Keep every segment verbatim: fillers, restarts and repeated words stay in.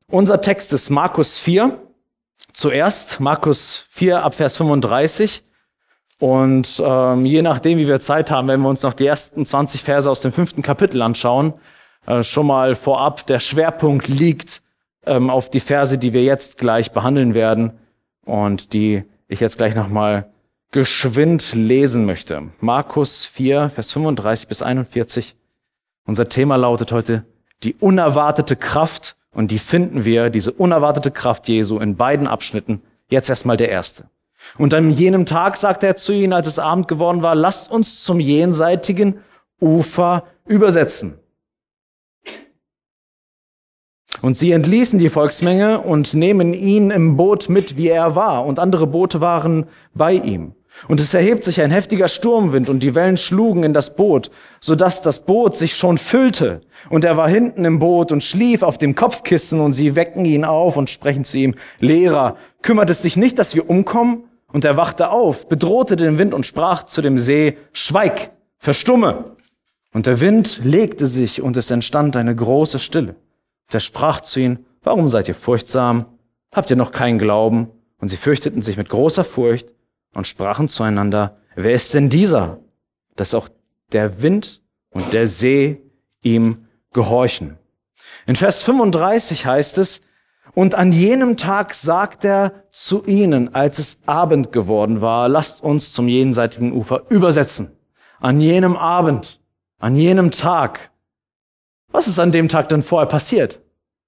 Unser Text ist Markus vier. Zuerst Markus vier ab Vers fünfunddreißig. Und ähm, je nachdem, wie wir Zeit haben, werden wir uns noch die ersten zwanzig Verse aus dem fünften Kapitel anschauen. Äh, schon mal vorab, der Schwerpunkt liegt ähm, auf die Verse, die wir jetzt gleich behandeln werden und die ich jetzt gleich nochmal geschwind lesen möchte. Markus vier, Vers fünfunddreißig bis einundvierzig. Unser Thema lautet heute die unerwartete Kraft, und die finden wir, diese unerwartete Kraft Jesu, in beiden Abschnitten. Jetzt erstmal der erste. Und an jenem Tag sagte er zu ihnen, als es Abend geworden war, lasst uns zum jenseitigen Ufer übersetzen. Und sie entließen die Volksmenge und nehmen ihn im Boot mit, wie er war. Und andere Boote waren bei ihm. Und es erhebt sich ein heftiger Sturmwind und die Wellen schlugen in das Boot, sodass das Boot sich schon füllte. Und er war hinten im Boot und schlief auf dem Kopfkissen und sie wecken ihn auf und sprechen zu ihm, Lehrer, kümmert es dich nicht, dass wir umkommen? Und er wachte auf, bedrohte den Wind und sprach zu dem See, Schweig, verstumme. Und der Wind legte sich und es entstand eine große Stille. Und er sprach zu ihnen, warum seid ihr furchtsam? Habt ihr noch keinen Glauben? Und sie fürchteten sich mit großer Furcht und sprachen zueinander, wer ist denn dieser, dass auch der Wind und der See ihm gehorchen? In Vers fünfunddreißig heißt es, und an jenem Tag sagt er zu ihnen, als es Abend geworden war, lasst uns zum jenseitigen Ufer übersetzen. An jenem Abend, an jenem Tag. Was ist an dem Tag denn vorher passiert?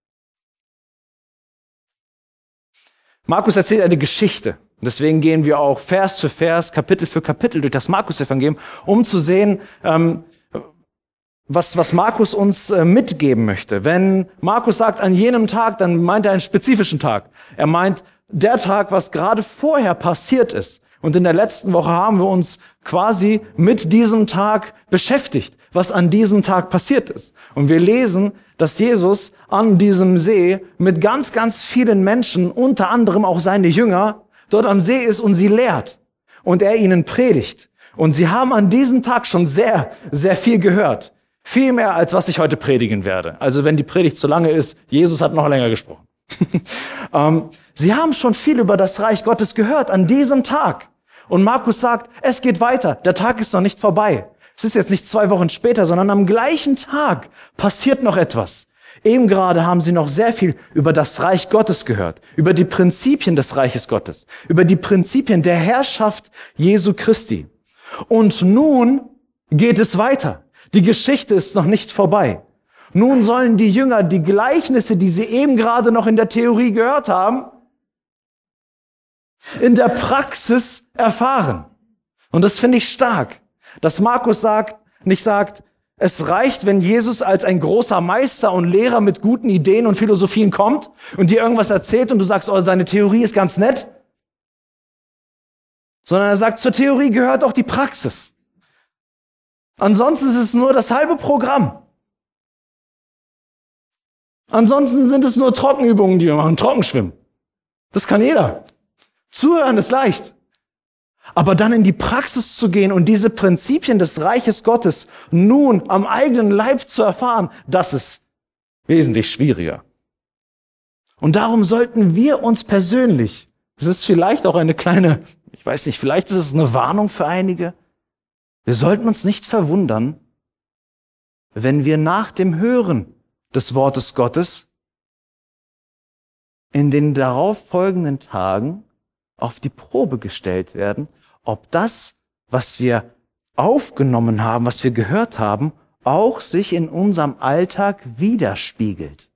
Markus erzählt eine Geschichte. Deswegen gehen wir auch Vers für Vers, Kapitel für Kapitel durch das Markus-Evangelium, um zu sehen, ähm, was, was Markus uns äh, mitgeben möchte. Wenn Markus sagt, an jenem Tag, dann meint er einen spezifischen Tag. Er meint der Tag, was gerade vorher passiert ist. Und in der letzten Woche haben wir uns quasi mit diesem Tag beschäftigt, was an diesem Tag passiert ist. Und wir lesen, dass Jesus an diesem See mit ganz, ganz vielen Menschen, unter anderem auch seine Jünger, dort am See ist und sie lehrt und er ihnen predigt. Und sie haben an diesem Tag schon sehr, sehr viel gehört. Viel mehr, als was ich heute predigen werde. Also wenn die Predigt zu lange ist, Jesus hat noch länger gesprochen. ähm, sie haben schon viel über das Reich Gottes gehört an diesem Tag. Und Markus sagt, es geht weiter. Der Tag ist noch nicht vorbei. Es ist jetzt nicht zwei Wochen später, sondern am gleichen Tag passiert noch etwas. Eben gerade haben sie noch sehr viel über das Reich Gottes gehört, über die Prinzipien des Reiches Gottes, über die Prinzipien der Herrschaft Jesu Christi. Und nun geht es weiter. Die Geschichte ist noch nicht vorbei. Nun sollen die Jünger die Gleichnisse, die sie eben gerade noch in der Theorie gehört haben, in der Praxis erfahren. Und das finde ich stark, dass Markus sagt, nicht sagt, es reicht, wenn Jesus als ein großer Meister und Lehrer mit guten Ideen und Philosophien kommt und dir irgendwas erzählt und du sagst, oh, seine Theorie ist ganz nett. Sondern er sagt, zur Theorie gehört auch die Praxis. Ansonsten ist es nur das halbe Programm. Ansonsten sind es nur Trockenübungen, die wir machen, Trockenschwimmen. Das kann jeder. Zuhören ist leicht. Aber dann in die Praxis zu gehen und diese Prinzipien des Reiches Gottes nun am eigenen Leib zu erfahren, das ist wesentlich schwieriger. Und darum sollten wir uns persönlich, es ist vielleicht auch eine kleine, ich weiß nicht, vielleicht ist es eine Warnung für einige, wir sollten uns nicht verwundern, wenn wir nach dem Hören des Wortes Gottes in den darauffolgenden Tagen auf die Probe gestellt werden, ob das, was wir aufgenommen haben, was wir gehört haben, auch sich in unserem Alltag widerspiegelt.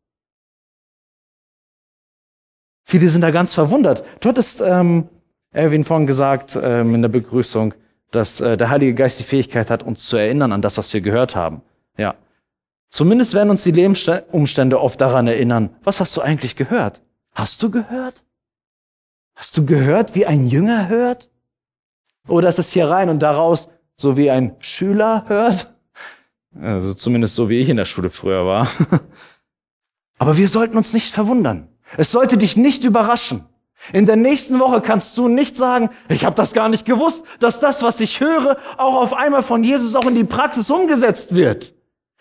Viele sind da ganz verwundert. Du hattest, ähm, Erwin vorhin gesagt, ähm, in der Begrüßung, dass äh, der Heilige Geist die Fähigkeit hat, uns zu erinnern an das, was wir gehört haben. Ja. Zumindest werden uns die Lebensumstände oft daran erinnern, was hast du eigentlich gehört? Hast du gehört? Hast du gehört, wie ein Jünger hört? Oder ist es hier rein und daraus, so wie ein Schüler hört? Also zumindest so, wie ich in der Schule früher war. Aber wir sollten uns nicht verwundern. Es sollte dich nicht überraschen. In der nächsten Woche kannst du nicht sagen, ich habe das gar nicht gewusst, dass das, was ich höre, auch auf einmal von Jesus auch in die Praxis umgesetzt wird.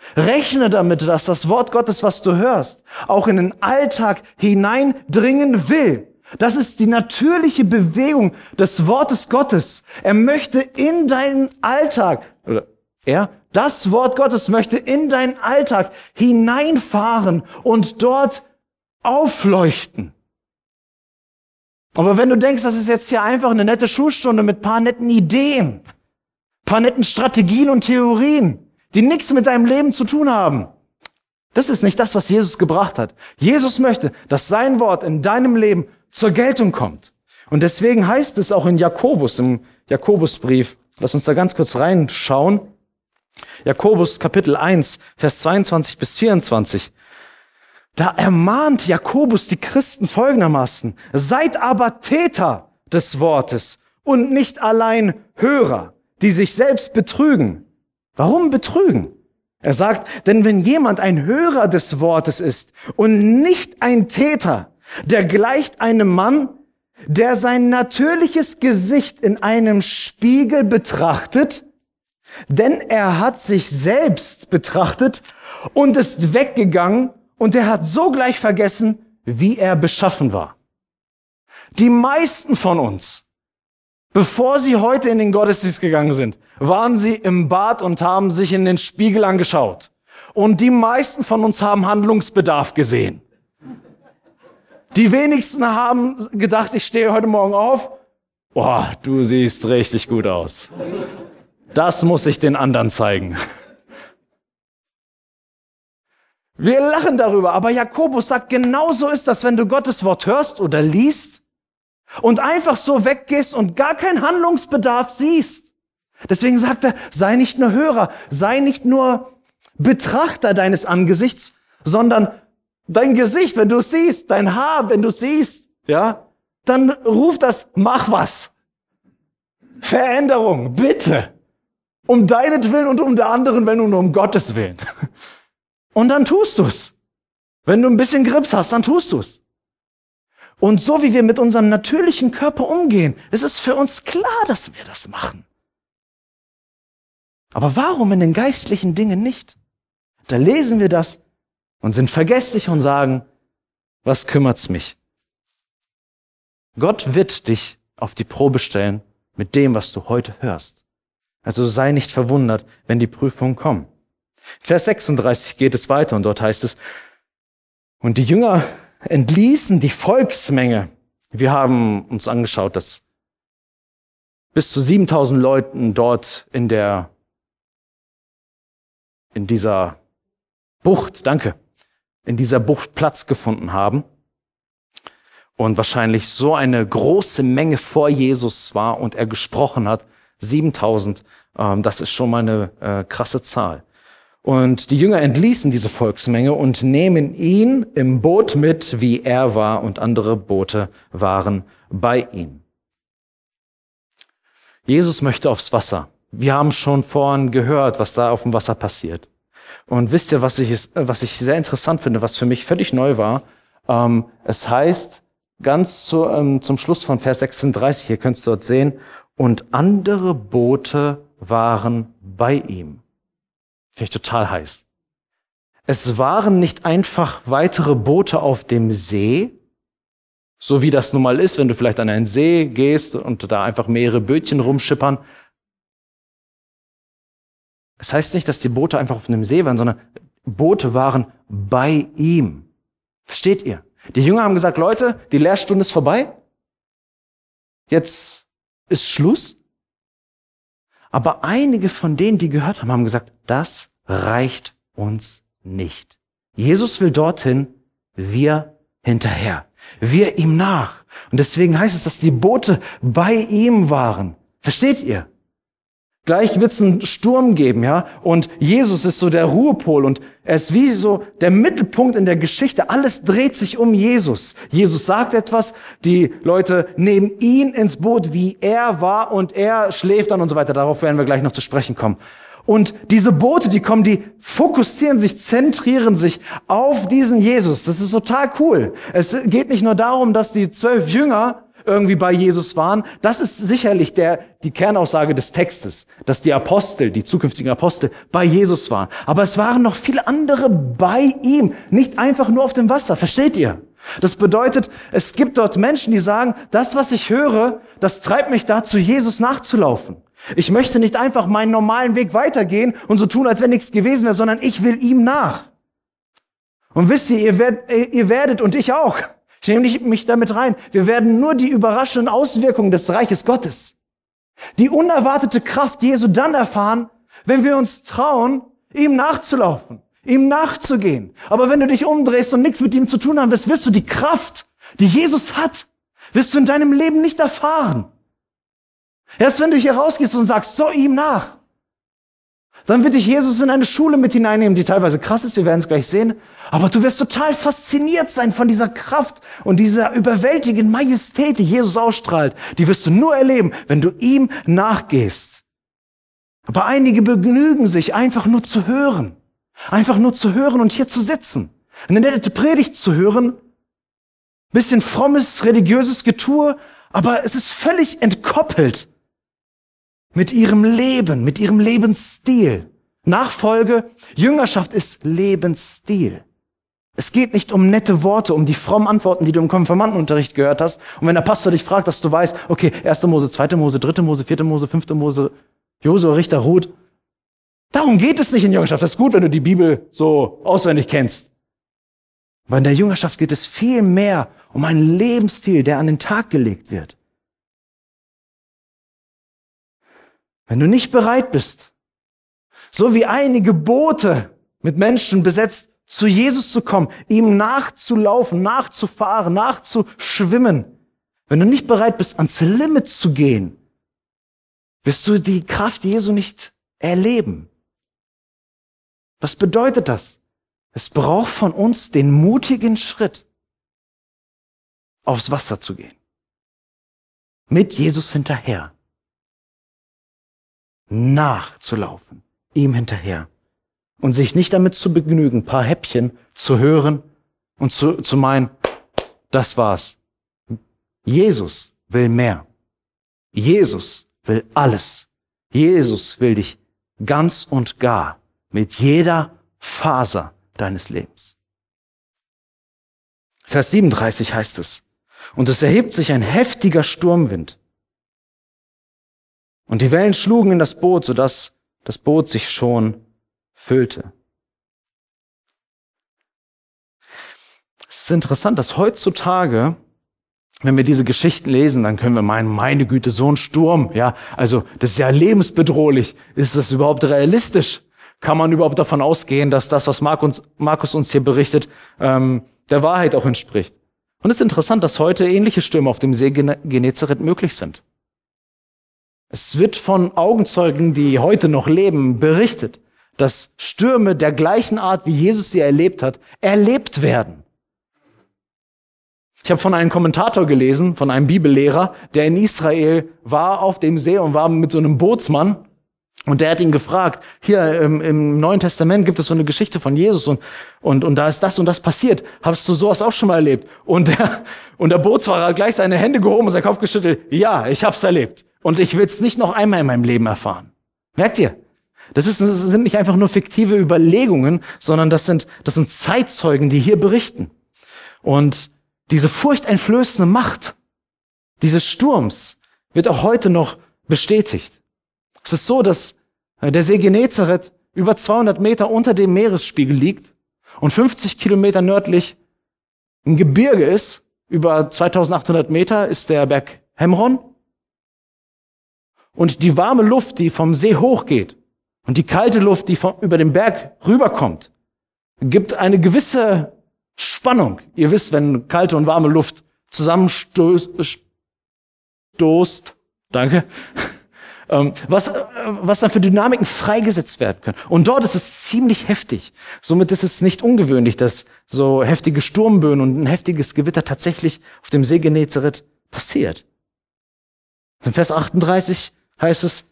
Rechne damit, dass das Wort Gottes, was du hörst, auch in den Alltag hineindringen will. Das ist die natürliche Bewegung des Wortes Gottes. Er möchte in deinen Alltag, oder er, das Wort Gottes möchte in deinen Alltag hineinfahren und dort aufleuchten. Aber wenn du denkst, das ist jetzt hier einfach eine nette Schulstunde mit ein paar netten Ideen, ein paar netten Strategien und Theorien, die nichts mit deinem Leben zu tun haben, das ist nicht das, was Jesus gebracht hat. Jesus möchte, dass sein Wort in deinem Leben zur Geltung kommt. Und deswegen heißt es auch in Jakobus, im Jakobusbrief, lass uns da ganz kurz reinschauen, Jakobus Kapitel eins, Vers zweiundzwanzig bis vierundzwanzig. Da ermahnt Jakobus die Christen folgendermaßen: Seid aber Täter des Wortes und nicht allein Hörer, die sich selbst betrügen. Warum betrügen? Er sagt, denn wenn jemand ein Hörer des Wortes ist und nicht ein Täter, der gleicht einem Mann, der sein natürliches Gesicht in einem Spiegel betrachtet, denn er hat sich selbst betrachtet und ist weggegangen und er hat sogleich vergessen, wie er beschaffen war. Die meisten von uns, bevor sie heute in den Gottesdienst gegangen sind, waren sie im Bad und haben sich in den Spiegel angeschaut. Und die meisten von uns haben Handlungsbedarf gesehen. Die wenigsten haben gedacht, ich stehe heute Morgen auf. Boah, du siehst richtig gut aus. Das muss ich den anderen zeigen. Wir lachen darüber, aber Jakobus sagt, genauso ist das, wenn du Gottes Wort hörst oder liest und einfach so weggehst und gar keinen Handlungsbedarf siehst. Deswegen sagt er, sei nicht nur Hörer, sei nicht nur Betrachter deines Angesichts, sondern dein Gesicht, wenn du es siehst, dein Haar, wenn du es siehst, ja, dann ruft das, mach was. Veränderung, bitte. Um deinetwillen und um der anderen Willen und um Gottes Willen. Und dann tust du's. Wenn du ein bisschen Grips hast, dann tust du's. Und so wie wir mit unserem natürlichen Körper umgehen, ist es für uns klar, dass wir das machen. Aber warum in den geistlichen Dingen nicht? Da lesen wir das und sind vergesslich und sagen, was kümmert's mich? Gott wird dich auf die Probe stellen mit dem, was du heute hörst. Also sei nicht verwundert, wenn die Prüfungen kommen. Vers sechsunddreißig geht es weiter und dort heißt es, und die Jünger entließen die Volksmenge. Wir haben uns angeschaut, dass bis zu siebentausend Leuten dort in der, in dieser Bucht, danke, in dieser Bucht Platz gefunden haben. Und wahrscheinlich so eine große Menge vor Jesus war und er gesprochen hat, siebentausend, ähm, das ist schon mal eine äh, krasse Zahl. Und die Jünger entließen diese Volksmenge und nehmen ihn im Boot mit, wie er war, und andere Boote waren bei ihm. Jesus möchte aufs Wasser. Wir haben schon vorhin gehört, was da auf dem Wasser passiert. Und wisst ihr, was ich, was ich sehr interessant finde, was für mich völlig neu war? Ähm, es heißt ganz zu, ähm, zum Schluss von Vers sechsunddreißig, hier könnt ihr dort sehen, und andere Boote waren bei ihm. Finde ich total heiß. Es waren nicht einfach weitere Boote auf dem See, so wie das nun mal ist, wenn du vielleicht an einen See gehst und da einfach mehrere Bötchen rumschippern. Es heißt nicht, dass die Boote einfach auf einem See waren, sondern Boote waren bei ihm. Versteht ihr? Die Jünger haben gesagt, Leute, die Lehrstunde ist vorbei. Jetzt ist Schluss. Aber einige von denen, die gehört haben, haben gesagt, das reicht uns nicht. Jesus will dorthin, wir hinterher. Wir ihm nach. Und deswegen heißt es, dass die Boote bei ihm waren. Versteht ihr? Gleich wird es einen Sturm geben, ja? Und Jesus ist so der Ruhepol und er ist wie so der Mittelpunkt in der Geschichte. Alles dreht sich um Jesus. Jesus sagt etwas, die Leute nehmen ihn ins Boot, wie er war, und er schläft dann und so weiter. Darauf werden wir gleich noch zu sprechen kommen. Und diese Boote, die kommen, die fokussieren sich, zentrieren sich auf diesen Jesus. Das ist total cool. Es geht nicht nur darum, dass die zwölf Jünger irgendwie bei Jesus waren. Das ist sicherlich der, die Kernaussage des Textes, dass die Apostel, die zukünftigen Apostel, bei Jesus waren. Aber es waren noch viele andere bei ihm, nicht einfach nur auf dem Wasser. Versteht ihr? Das bedeutet, es gibt dort Menschen, die sagen, das, was ich höre, das treibt mich dazu, Jesus nachzulaufen. Ich möchte nicht einfach meinen normalen Weg weitergehen und so tun, als wenn nichts gewesen wäre, sondern ich will ihm nach. Und wisst ihr, ihr werdet, ihr werdet und ich auch, ich nehme mich damit rein, wir werden nur die überraschenden Auswirkungen des Reiches Gottes, die unerwartete Kraft Jesu dann erfahren, wenn wir uns trauen, ihm nachzulaufen, ihm nachzugehen. Aber wenn du dich umdrehst und nichts mit ihm zu tun haben wirst, wirst du die Kraft, die Jesus hat, wirst du in deinem Leben nicht erfahren. Erst wenn du hier rausgehst und sagst, so ihm nach, dann wird dich Jesus in eine Schule mit hineinnehmen, die teilweise krass ist, wir werden es gleich sehen, aber du wirst total fasziniert sein von dieser Kraft und dieser überwältigenden Majestät, die Jesus ausstrahlt. Die wirst du nur erleben, wenn du ihm nachgehst. Aber einige begnügen sich, einfach nur zu hören, einfach nur zu hören und hier zu sitzen, eine nette Predigt zu hören, bisschen frommes, religiöses Getue, aber es ist völlig entkoppelt mit ihrem Leben, mit ihrem Lebensstil. Nachfolge, Jüngerschaft ist Lebensstil. Es geht nicht um nette Worte, um die frommen Antworten, die du im Konfirmandenunterricht gehört hast. Und wenn der Pastor dich fragt, dass du weißt, okay, erste Mose, zweite Mose, dritte Mose, vierte Mose, fünfte Mose, Josua, Richter, Ruth. Darum geht es nicht in Jüngerschaft. Das ist gut, wenn du die Bibel so auswendig kennst. Aber in der Jüngerschaft geht es viel mehr um einen Lebensstil, der an den Tag gelegt wird. Wenn du nicht bereit bist, so wie einige Boote mit Menschen besetzt, zu Jesus zu kommen, ihm nachzulaufen, nachzufahren, nachzuschwimmen, wenn du nicht bereit bist, ans Limit zu gehen, wirst du die Kraft Jesu nicht erleben. Was bedeutet das? Es braucht von uns den mutigen Schritt, aufs Wasser zu gehen. Mit Jesus hinterher. Nachzulaufen, ihm hinterher. Und sich nicht damit zu begnügen, ein paar Häppchen zu hören und zu, zu meinen, das war's. Jesus will mehr. Jesus will alles. Jesus will dich ganz und gar mit jeder Faser deines Lebens. Vers siebenunddreißig heißt es, und es erhebt sich ein heftiger Sturmwind. Und die Wellen schlugen in das Boot, sodass das Boot sich schon füllte. Es ist interessant, dass heutzutage, wenn wir diese Geschichten lesen, dann können wir meinen, meine Güte, so ein Sturm, ja, also das ist ja lebensbedrohlich. Ist das überhaupt realistisch? Kann man überhaupt davon ausgehen, dass das, was Markus, Markus uns hier berichtet, ähm, der Wahrheit auch entspricht? Und es ist interessant, dass heute ähnliche Stürme auf dem See Genezareth möglich sind. Es wird von Augenzeugen, die heute noch leben, berichtet, dass Stürme der gleichen Art, wie Jesus sie erlebt hat, erlebt werden. Ich habe von einem Kommentator gelesen, von einem Bibellehrer, der in Israel war auf dem See und war mit so einem Bootsmann. Und der hat ihn gefragt, hier im, im Neuen Testament gibt es so eine Geschichte von Jesus und, und, und da ist das und das passiert. Hast du sowas auch schon mal erlebt? Und der, und der Bootsfahrer hat gleich seine Hände gehoben und seinen Kopf geschüttelt. Ja, ich hab's erlebt. Und ich will es nicht noch einmal in meinem Leben erfahren. Merkt ihr? Das, ist, das sind nicht einfach nur fiktive Überlegungen, sondern das sind, das sind Zeitzeugen, die hier berichten. Und diese furchteinflößende Macht dieses Sturms wird auch heute noch bestätigt. Es ist so, dass der See Genezareth über zweihundert Meter unter dem Meeresspiegel liegt und fünfzig Kilometer nördlich ein Gebirge ist. Über zweitausendachthundert Meter ist der Berg Hemron. Und die warme Luft, die vom See hochgeht und die kalte Luft, die vom, über den Berg rüberkommt, gibt eine gewisse Spannung. Ihr wisst, wenn kalte und warme Luft zusammenstoßt, danke, was, was dann für Dynamiken freigesetzt werden können. Und dort ist es ziemlich heftig. Somit ist es nicht ungewöhnlich, dass so heftige Sturmböen und ein heftiges Gewitter tatsächlich auf dem See Genezareth passiert. In Vers achtunddreißig heißt es,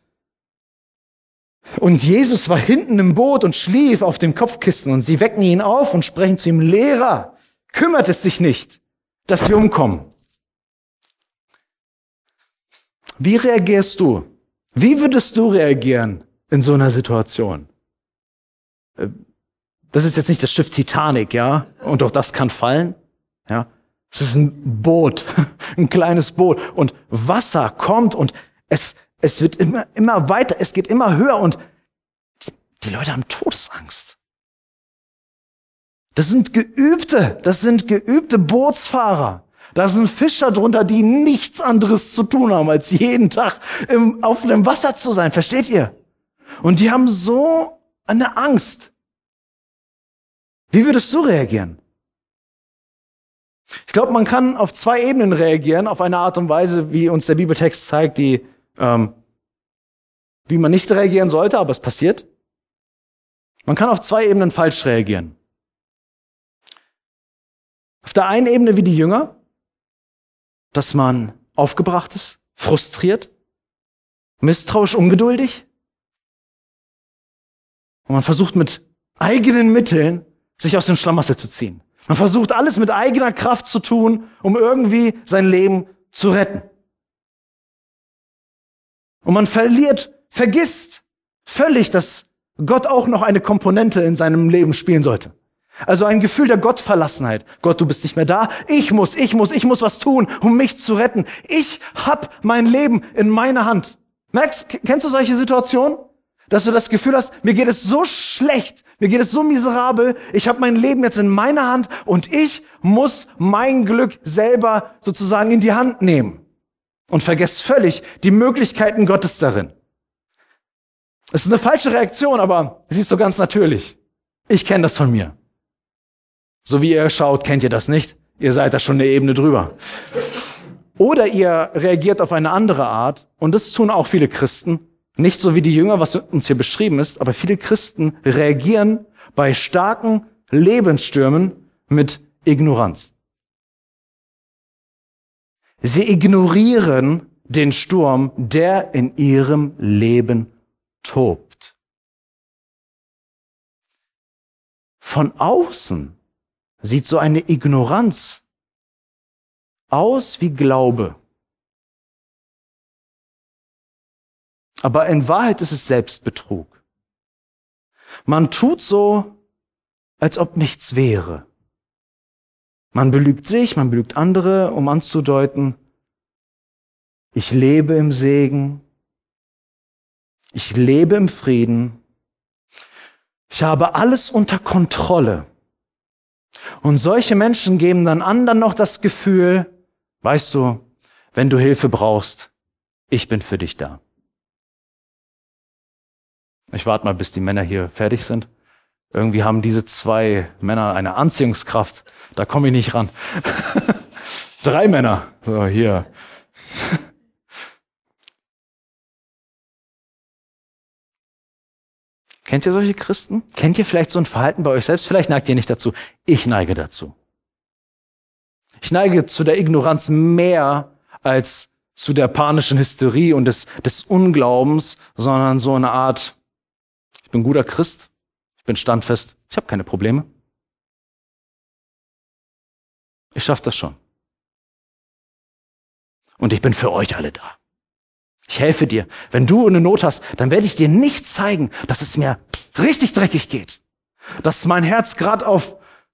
und Jesus war hinten im Boot und schlief auf dem Kopfkissen und sie wecken ihn auf und sprechen zu ihm, Lehrer, kümmert es dich nicht, dass wir umkommen? Wie reagierst du? Wie würdest du reagieren in so einer Situation? Das ist jetzt nicht das Schiff Titanic, ja? Und auch das kann fallen, ja? Es ist ein Boot, ein kleines Boot. Und Wasser kommt und es, es wird immer, immer weiter, es geht immer höher und die, die Leute haben Todesangst. Das sind geübte, das sind geübte Bootsfahrer. Da sind Fischer drunter, die nichts anderes zu tun haben, als jeden Tag im, auf dem Wasser zu sein. Versteht ihr? Und die haben so eine Angst. Wie würdest du reagieren? Ich glaube, man kann auf zwei Ebenen reagieren, auf eine Art und Weise, wie uns der Bibeltext zeigt, die, ähm, wie man nicht reagieren sollte, aber es passiert. Man kann auf zwei Ebenen falsch reagieren. Auf der einen Ebene wie die Jünger, dass man aufgebracht ist, frustriert, misstrauisch, ungeduldig. Und man versucht mit eigenen Mitteln, sich aus dem Schlamassel zu ziehen. Man versucht alles mit eigener Kraft zu tun, um irgendwie sein Leben zu retten. Und man verliert, vergisst völlig, dass Gott auch noch eine Komponente in seinem Leben spielen sollte. Also ein Gefühl der Gottverlassenheit. Gott, du bist nicht mehr da. Ich muss, ich muss, ich muss was tun, um mich zu retten. Ich hab mein Leben in meiner Hand. Merkst, kennst du solche Situationen? Dass du das Gefühl hast, mir geht es so schlecht, mir geht es so miserabel, ich habe mein Leben jetzt in meiner Hand und ich muss mein Glück selber sozusagen in die Hand nehmen. Und vergesst völlig die Möglichkeiten Gottes darin. Es ist eine falsche Reaktion, aber sie ist so ganz natürlich. Ich kenne das von mir. So wie ihr schaut, kennt ihr das nicht. Ihr seid da schon eine Ebene drüber. Oder ihr reagiert auf eine andere Art, und das tun auch viele Christen, nicht so wie die Jünger, was uns hier beschrieben ist, aber viele Christen reagieren bei starken Lebensstürmen mit Ignoranz. Sie ignorieren den Sturm, der in ihrem Leben tobt. Von außen sieht so eine Ignoranz aus wie Glaube. Aber in Wahrheit ist es Selbstbetrug. Man tut so, als ob nichts wäre. Man belügt sich, man belügt andere, um anzudeuten, ich lebe im Segen, ich lebe im Frieden, ich habe alles unter Kontrolle. Und solche Menschen geben dann anderen noch das Gefühl, weißt du, wenn du Hilfe brauchst, ich bin für dich da. Ich warte mal, bis die Männer hier fertig sind. Irgendwie haben diese zwei Männer eine Anziehungskraft. Da komme ich nicht ran. Drei Männer. So, hier. Kennt ihr solche Christen? Kennt ihr vielleicht so ein Verhalten bei euch selbst? Vielleicht neigt ihr nicht dazu. Ich neige dazu. Ich neige zu der Ignoranz mehr als zu der panischen Hysterie und des, des Unglaubens, sondern so eine Art, ich bin ein guter Christ, ich bin standfest, ich habe keine Probleme. Ich schaffe das schon. Und ich bin für euch alle da. Ich helfe dir. Wenn du eine Not hast, dann werde ich dir nicht zeigen, dass es mir richtig dreckig geht. Dass mein Herz gerade auf,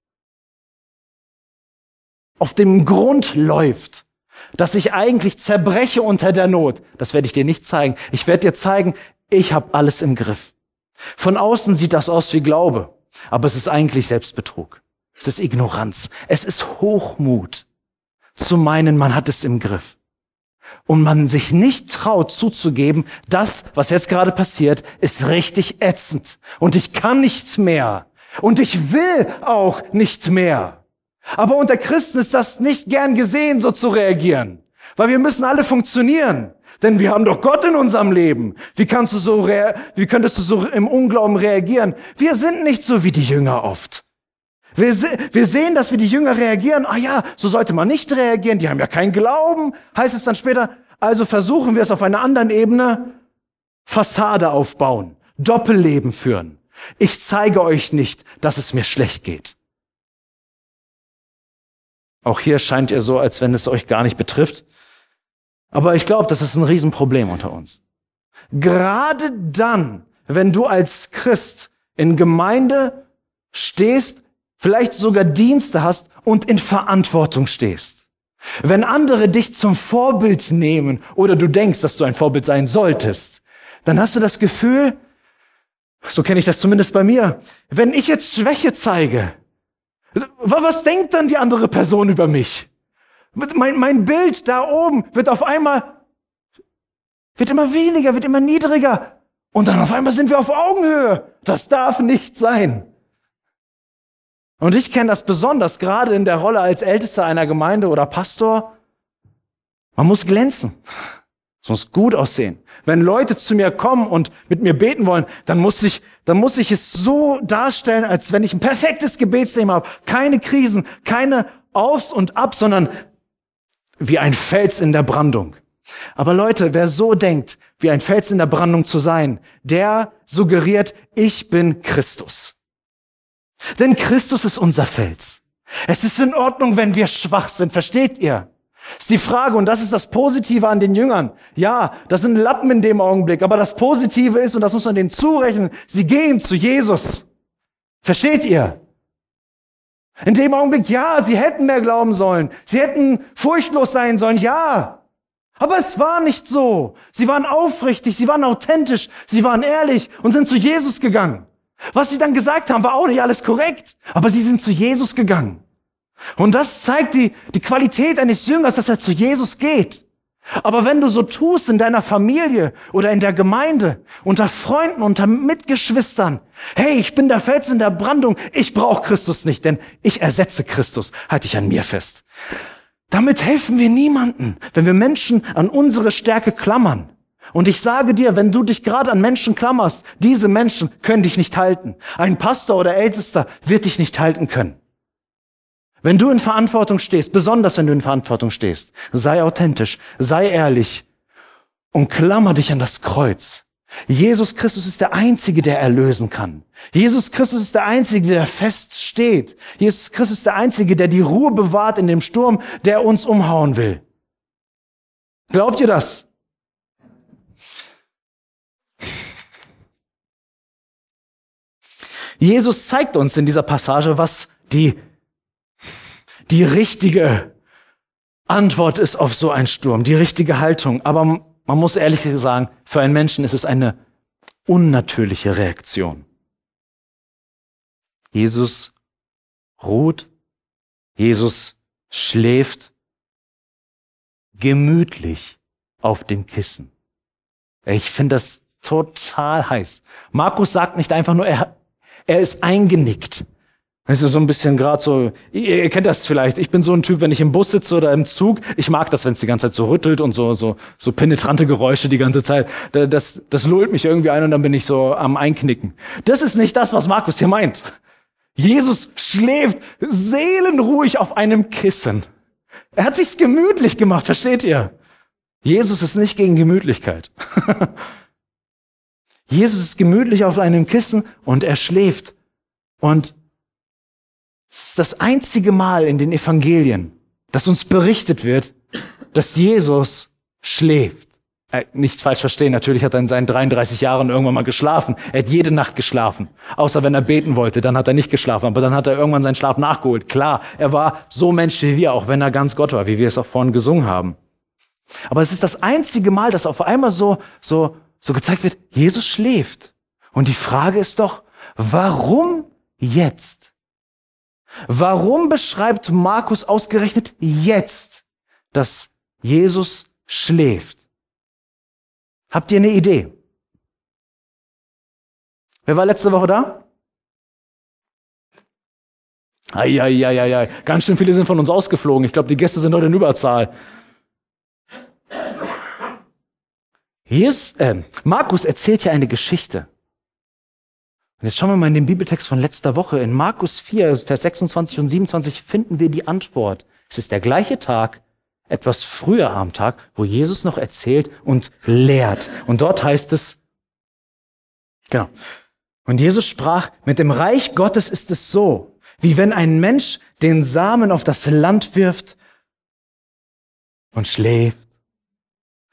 auf dem Grund läuft. Dass ich eigentlich zerbreche unter der Not. Das werde ich dir nicht zeigen. Ich werde dir zeigen, ich habe alles im Griff. Von außen sieht das aus wie Glaube, aber es ist eigentlich Selbstbetrug. Es ist Ignoranz. Es ist Hochmut, zu meinen, man hat es im Griff. Und man sich nicht traut zuzugeben, das, was jetzt gerade passiert, ist richtig ätzend. Und ich kann nicht mehr. Und ich will auch nicht mehr. Aber unter Christen ist das nicht gern gesehen, so zu reagieren. Weil wir müssen alle funktionieren. Denn wir haben doch Gott in unserem Leben. Wie kannst du so, rea- wie könntest du so im Unglauben reagieren? Wir sind nicht so wie die Jünger oft. Wir, se- wir sehen, dass wir die Jünger reagieren. Ah ja, so sollte man nicht reagieren. Die haben ja keinen Glauben, heißt es dann später. Also versuchen wir es auf einer anderen Ebene. Fassade aufbauen. Doppelleben führen. Ich zeige euch nicht, dass es mir schlecht geht. Auch hier scheint ihr so, als wenn es euch gar nicht betrifft. Aber ich glaube, das ist ein Riesenproblem unter uns. Gerade dann, wenn du als Christ in Gemeinde stehst, vielleicht sogar Dienste hast und in Verantwortung stehst. Wenn andere dich zum Vorbild nehmen oder du denkst, dass du ein Vorbild sein solltest, dann hast du das Gefühl, so kenne ich das zumindest bei mir, wenn ich jetzt Schwäche zeige, was denkt dann die andere Person über mich? Mein, mein Bild da oben wird auf einmal, wird immer weniger, wird immer niedriger. Und dann auf einmal sind wir auf Augenhöhe. Das darf nicht sein. Und ich kenne das besonders, gerade in der Rolle als Ältester einer Gemeinde oder Pastor. Man muss glänzen. Es muss gut aussehen. Wenn Leute zu mir kommen und mit mir beten wollen, dann muss ich, dann muss ich es so darstellen, als wenn ich ein perfektes Gebetsleben habe. Keine Krisen, keine Aufs und Abs, sondern wie ein Fels in der Brandung. Aber Leute, wer so denkt, wie ein Fels in der Brandung zu sein, der suggeriert, ich bin Christus. Denn Christus ist unser Fels. Es ist in Ordnung, wenn wir schwach sind, versteht ihr? Ist die Frage, und das ist das Positive an den Jüngern. Ja, das sind Lappen in dem Augenblick, aber das Positive ist, und das muss man denen zurechnen, sie gehen zu Jesus. Versteht ihr? In dem Augenblick, ja, sie hätten mehr glauben sollen. Sie hätten furchtlos sein sollen, ja. Aber es war nicht so. Sie waren aufrichtig, sie waren authentisch, sie waren ehrlich und sind zu Jesus gegangen. Was sie dann gesagt haben, war auch nicht alles korrekt, aber sie sind zu Jesus gegangen. Und das zeigt die, die Qualität eines Jüngers, dass er zu Jesus geht. Aber wenn du so tust in deiner Familie oder in der Gemeinde, unter Freunden, unter Mitgeschwistern, hey, ich bin der Fels in der Brandung, ich brauche Christus nicht, denn ich ersetze Christus, halte ich an mir fest. Damit helfen wir niemanden, wenn wir Menschen an unsere Stärke klammern. Und ich sage dir, wenn du dich gerade an Menschen klammerst, diese Menschen können dich nicht halten. Ein Pastor oder Ältester wird dich nicht halten können. Wenn du in Verantwortung stehst, besonders wenn du in Verantwortung stehst, sei authentisch, sei ehrlich und klammer dich an das Kreuz. Jesus Christus ist der Einzige, der erlösen kann. Jesus Christus ist der Einzige, der fest steht. Jesus Christus ist der Einzige, der die Ruhe bewahrt in dem Sturm, der uns umhauen will. Glaubt ihr das? Jesus zeigt uns in dieser Passage, was die die richtige Antwort ist auf so einen Sturm, die richtige Haltung. Aber man muss ehrlich sagen, für einen Menschen ist es eine unnatürliche Reaktion. Jesus ruht, Jesus schläft gemütlich auf dem Kissen. Ich finde das total heiß. Markus sagt nicht einfach nur, er, er ist eingenickt. Weißt du, so ein bisschen gerade so, ihr, ihr kennt das vielleicht, ich bin so ein Typ, wenn ich im Bus sitze oder im Zug, ich mag das, wenn es die ganze Zeit so rüttelt und so so so penetrante Geräusche die ganze Zeit. Das, das lullt mich irgendwie ein und dann bin ich so am Einknicken. Das ist nicht das, was Markus hier meint. Jesus schläft seelenruhig auf einem Kissen. Er hat sich's gemütlich gemacht, versteht ihr? Jesus ist nicht gegen Gemütlichkeit. Jesus ist gemütlich auf einem Kissen und er schläft. Und es ist das einzige Mal in den Evangelien, dass uns berichtet wird, dass Jesus schläft. Äh, nicht falsch verstehen, natürlich hat er in seinen dreiunddreißig Jahren irgendwann mal geschlafen. Er hat jede Nacht geschlafen, außer wenn er beten wollte, dann hat er nicht geschlafen. Aber dann hat er irgendwann seinen Schlaf nachgeholt. Klar, er war so Mensch wie wir, auch wenn er ganz Gott war, wie wir es auch vorhin gesungen haben. Aber es ist das einzige Mal, dass auf einmal so, so, so gezeigt wird, Jesus schläft. Und die Frage ist doch, warum jetzt? Warum beschreibt Markus ausgerechnet jetzt, dass Jesus schläft? Habt ihr eine Idee? Wer war letzte Woche da? Eieieiei, ganz schön viele sind von uns ausgeflogen. Ich glaube, die Gäste sind heute in Überzahl. Jesus, äh, Markus erzählt hier eine Geschichte. Und jetzt schauen wir mal in den Bibeltext von letzter Woche. In Markus vier, Vers sechsundzwanzig und siebenundzwanzig finden wir die Antwort. Es ist der gleiche Tag, etwas früher am Tag, wo Jesus noch erzählt und lehrt. Und dort heißt es, genau. Und Jesus sprach, mit dem Reich Gottes ist es so, wie wenn ein Mensch den Samen auf das Land wirft und schläft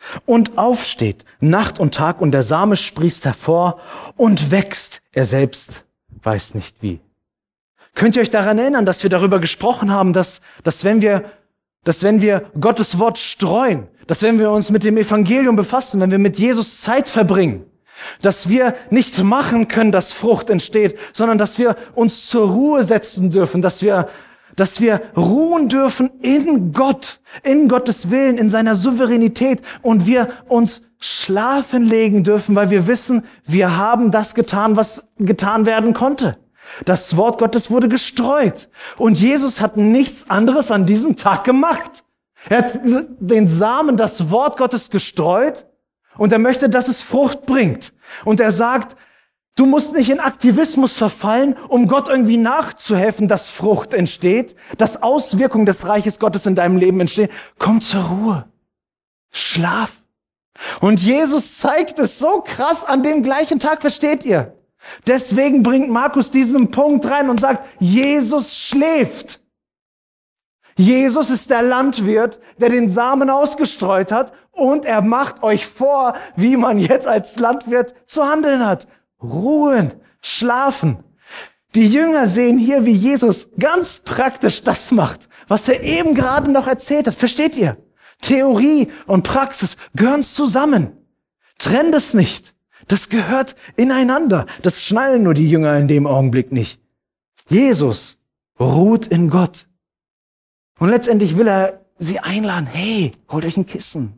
und aufsteht, Nacht und Tag, und der Same sprießt hervor und wächst. Er selbst weiß nicht wie. Könnt ihr euch daran erinnern, dass wir darüber gesprochen haben, dass, dass, wenn wir, dass wenn wir Gottes Wort streuen, dass wenn wir uns mit dem Evangelium befassen, wenn wir mit Jesus Zeit verbringen, dass wir nicht machen können, dass Frucht entsteht, sondern dass wir uns zur Ruhe setzen dürfen, dass wir, dass wir ruhen dürfen in Gott, in Gottes Willen, in seiner Souveränität, und wir uns schlafen legen dürfen, weil wir wissen, wir haben das getan, was getan werden konnte. Das Wort Gottes wurde gestreut und Jesus hat nichts anderes an diesem Tag gemacht. Er hat den Samen, das Wort Gottes gestreut, und er möchte, dass es Frucht bringt. Und er sagt, du musst nicht in Aktivismus verfallen, um Gott irgendwie nachzuhelfen, dass Frucht entsteht, dass Auswirkungen des Reiches Gottes in deinem Leben entstehen. Komm zur Ruhe. Schlaf. Und Jesus zeigt es so krass an dem gleichen Tag, versteht ihr? Deswegen bringt Markus diesen Punkt rein und sagt, Jesus schläft. Jesus ist der Landwirt, der den Samen ausgestreut hat, und er macht euch vor, wie man jetzt als Landwirt zu handeln hat. Ruhen, schlafen. Die Jünger sehen hier, wie Jesus ganz praktisch das macht, was er eben gerade noch erzählt hat. Versteht ihr? Theorie und Praxis gehören zusammen. Trennt es nicht. Das gehört ineinander. Das schnallen nur die Jünger in dem Augenblick nicht. Jesus ruht in Gott. Und letztendlich will er sie einladen. Hey, holt euch ein Kissen.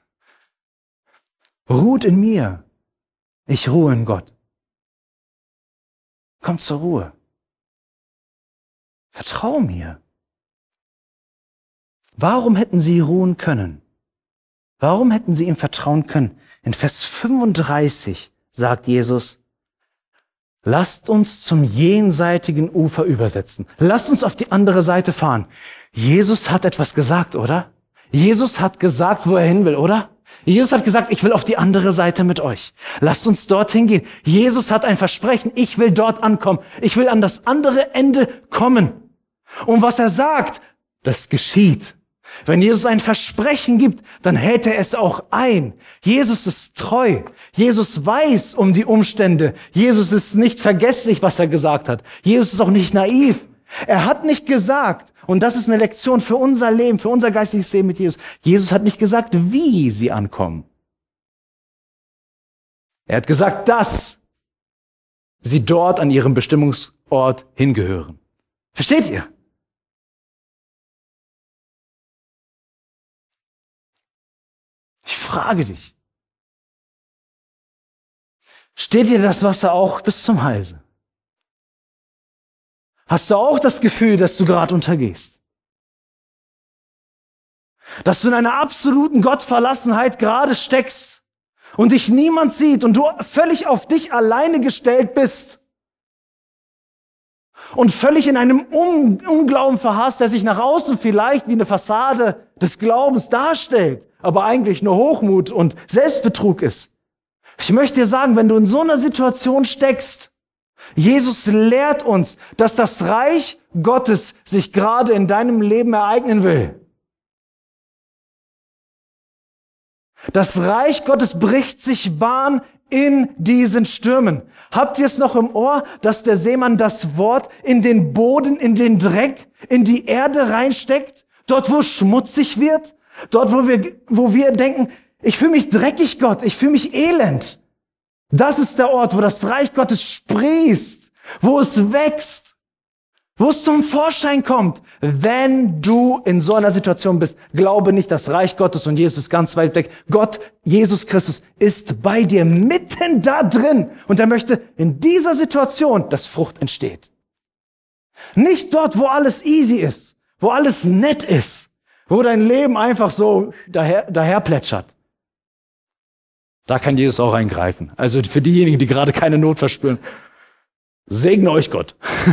Ruht in mir. Ich ruhe in Gott. Kommt zur Ruhe. Vertrau mir. Warum hätten sie ruhen können? Warum hätten sie ihm vertrauen können? In Vers fünfunddreißig sagt Jesus, lasst uns zum jenseitigen Ufer übersetzen. Lasst uns auf die andere Seite fahren. Jesus hat etwas gesagt, oder? Jesus hat gesagt, wo er hin will, oder? Jesus hat gesagt, ich will auf die andere Seite mit euch. Lasst uns dorthin gehen. Jesus hat ein Versprechen, ich will dort ankommen. Ich will an das andere Ende kommen. Und was er sagt, das geschieht. Wenn Jesus ein Versprechen gibt, dann hält er es auch ein. Jesus ist treu. Jesus weiß um die Umstände. Jesus ist nicht vergesslich, was er gesagt hat. Jesus ist auch nicht naiv. Er hat nicht gesagt, und das ist eine Lektion für unser Leben, für unser geistiges Leben mit Jesus. Jesus hat nicht gesagt, wie sie ankommen. Er hat gesagt, dass sie dort an ihrem Bestimmungsort hingehören. Versteht ihr? Ich frage dich. Steht dir das Wasser auch bis zum Halse? Hast du auch das Gefühl, dass du gerade untergehst? Dass du in einer absoluten Gottverlassenheit gerade steckst und dich niemand sieht und du völlig auf dich alleine gestellt bist und völlig in einem Un- Unglauben verharrst, der sich nach außen vielleicht wie eine Fassade des Glaubens darstellt, aber eigentlich nur Hochmut und Selbstbetrug ist. Ich möchte dir sagen, wenn du in so einer Situation steckst, Jesus lehrt uns, dass das Reich Gottes sich gerade in deinem Leben ereignen will. Das Reich Gottes bricht sich Bahn in diesen Stürmen. Habt ihr es noch im Ohr, dass der Seemann das Wort in den Boden, in den Dreck, in die Erde reinsteckt? Dort, wo schmutzig wird? Dort, wo wir, wo wir denken, ich fühle mich dreckig, Gott, ich fühle mich elend. Das ist der Ort, wo das Reich Gottes sprießt, wo es wächst, wo es zum Vorschein kommt. Wenn du in so einer Situation bist, glaube nicht, das Reich Gottes und Jesus ist ganz weit weg. Gott, Jesus Christus, ist bei dir mitten da drin und er möchte in dieser Situation, dass Frucht entsteht. Nicht dort, wo alles easy ist, wo alles nett ist, wo dein Leben einfach so daher, daher plätschert. Da kann Jesus auch eingreifen. Also für diejenigen, die gerade keine Not verspüren, segne euch Gott.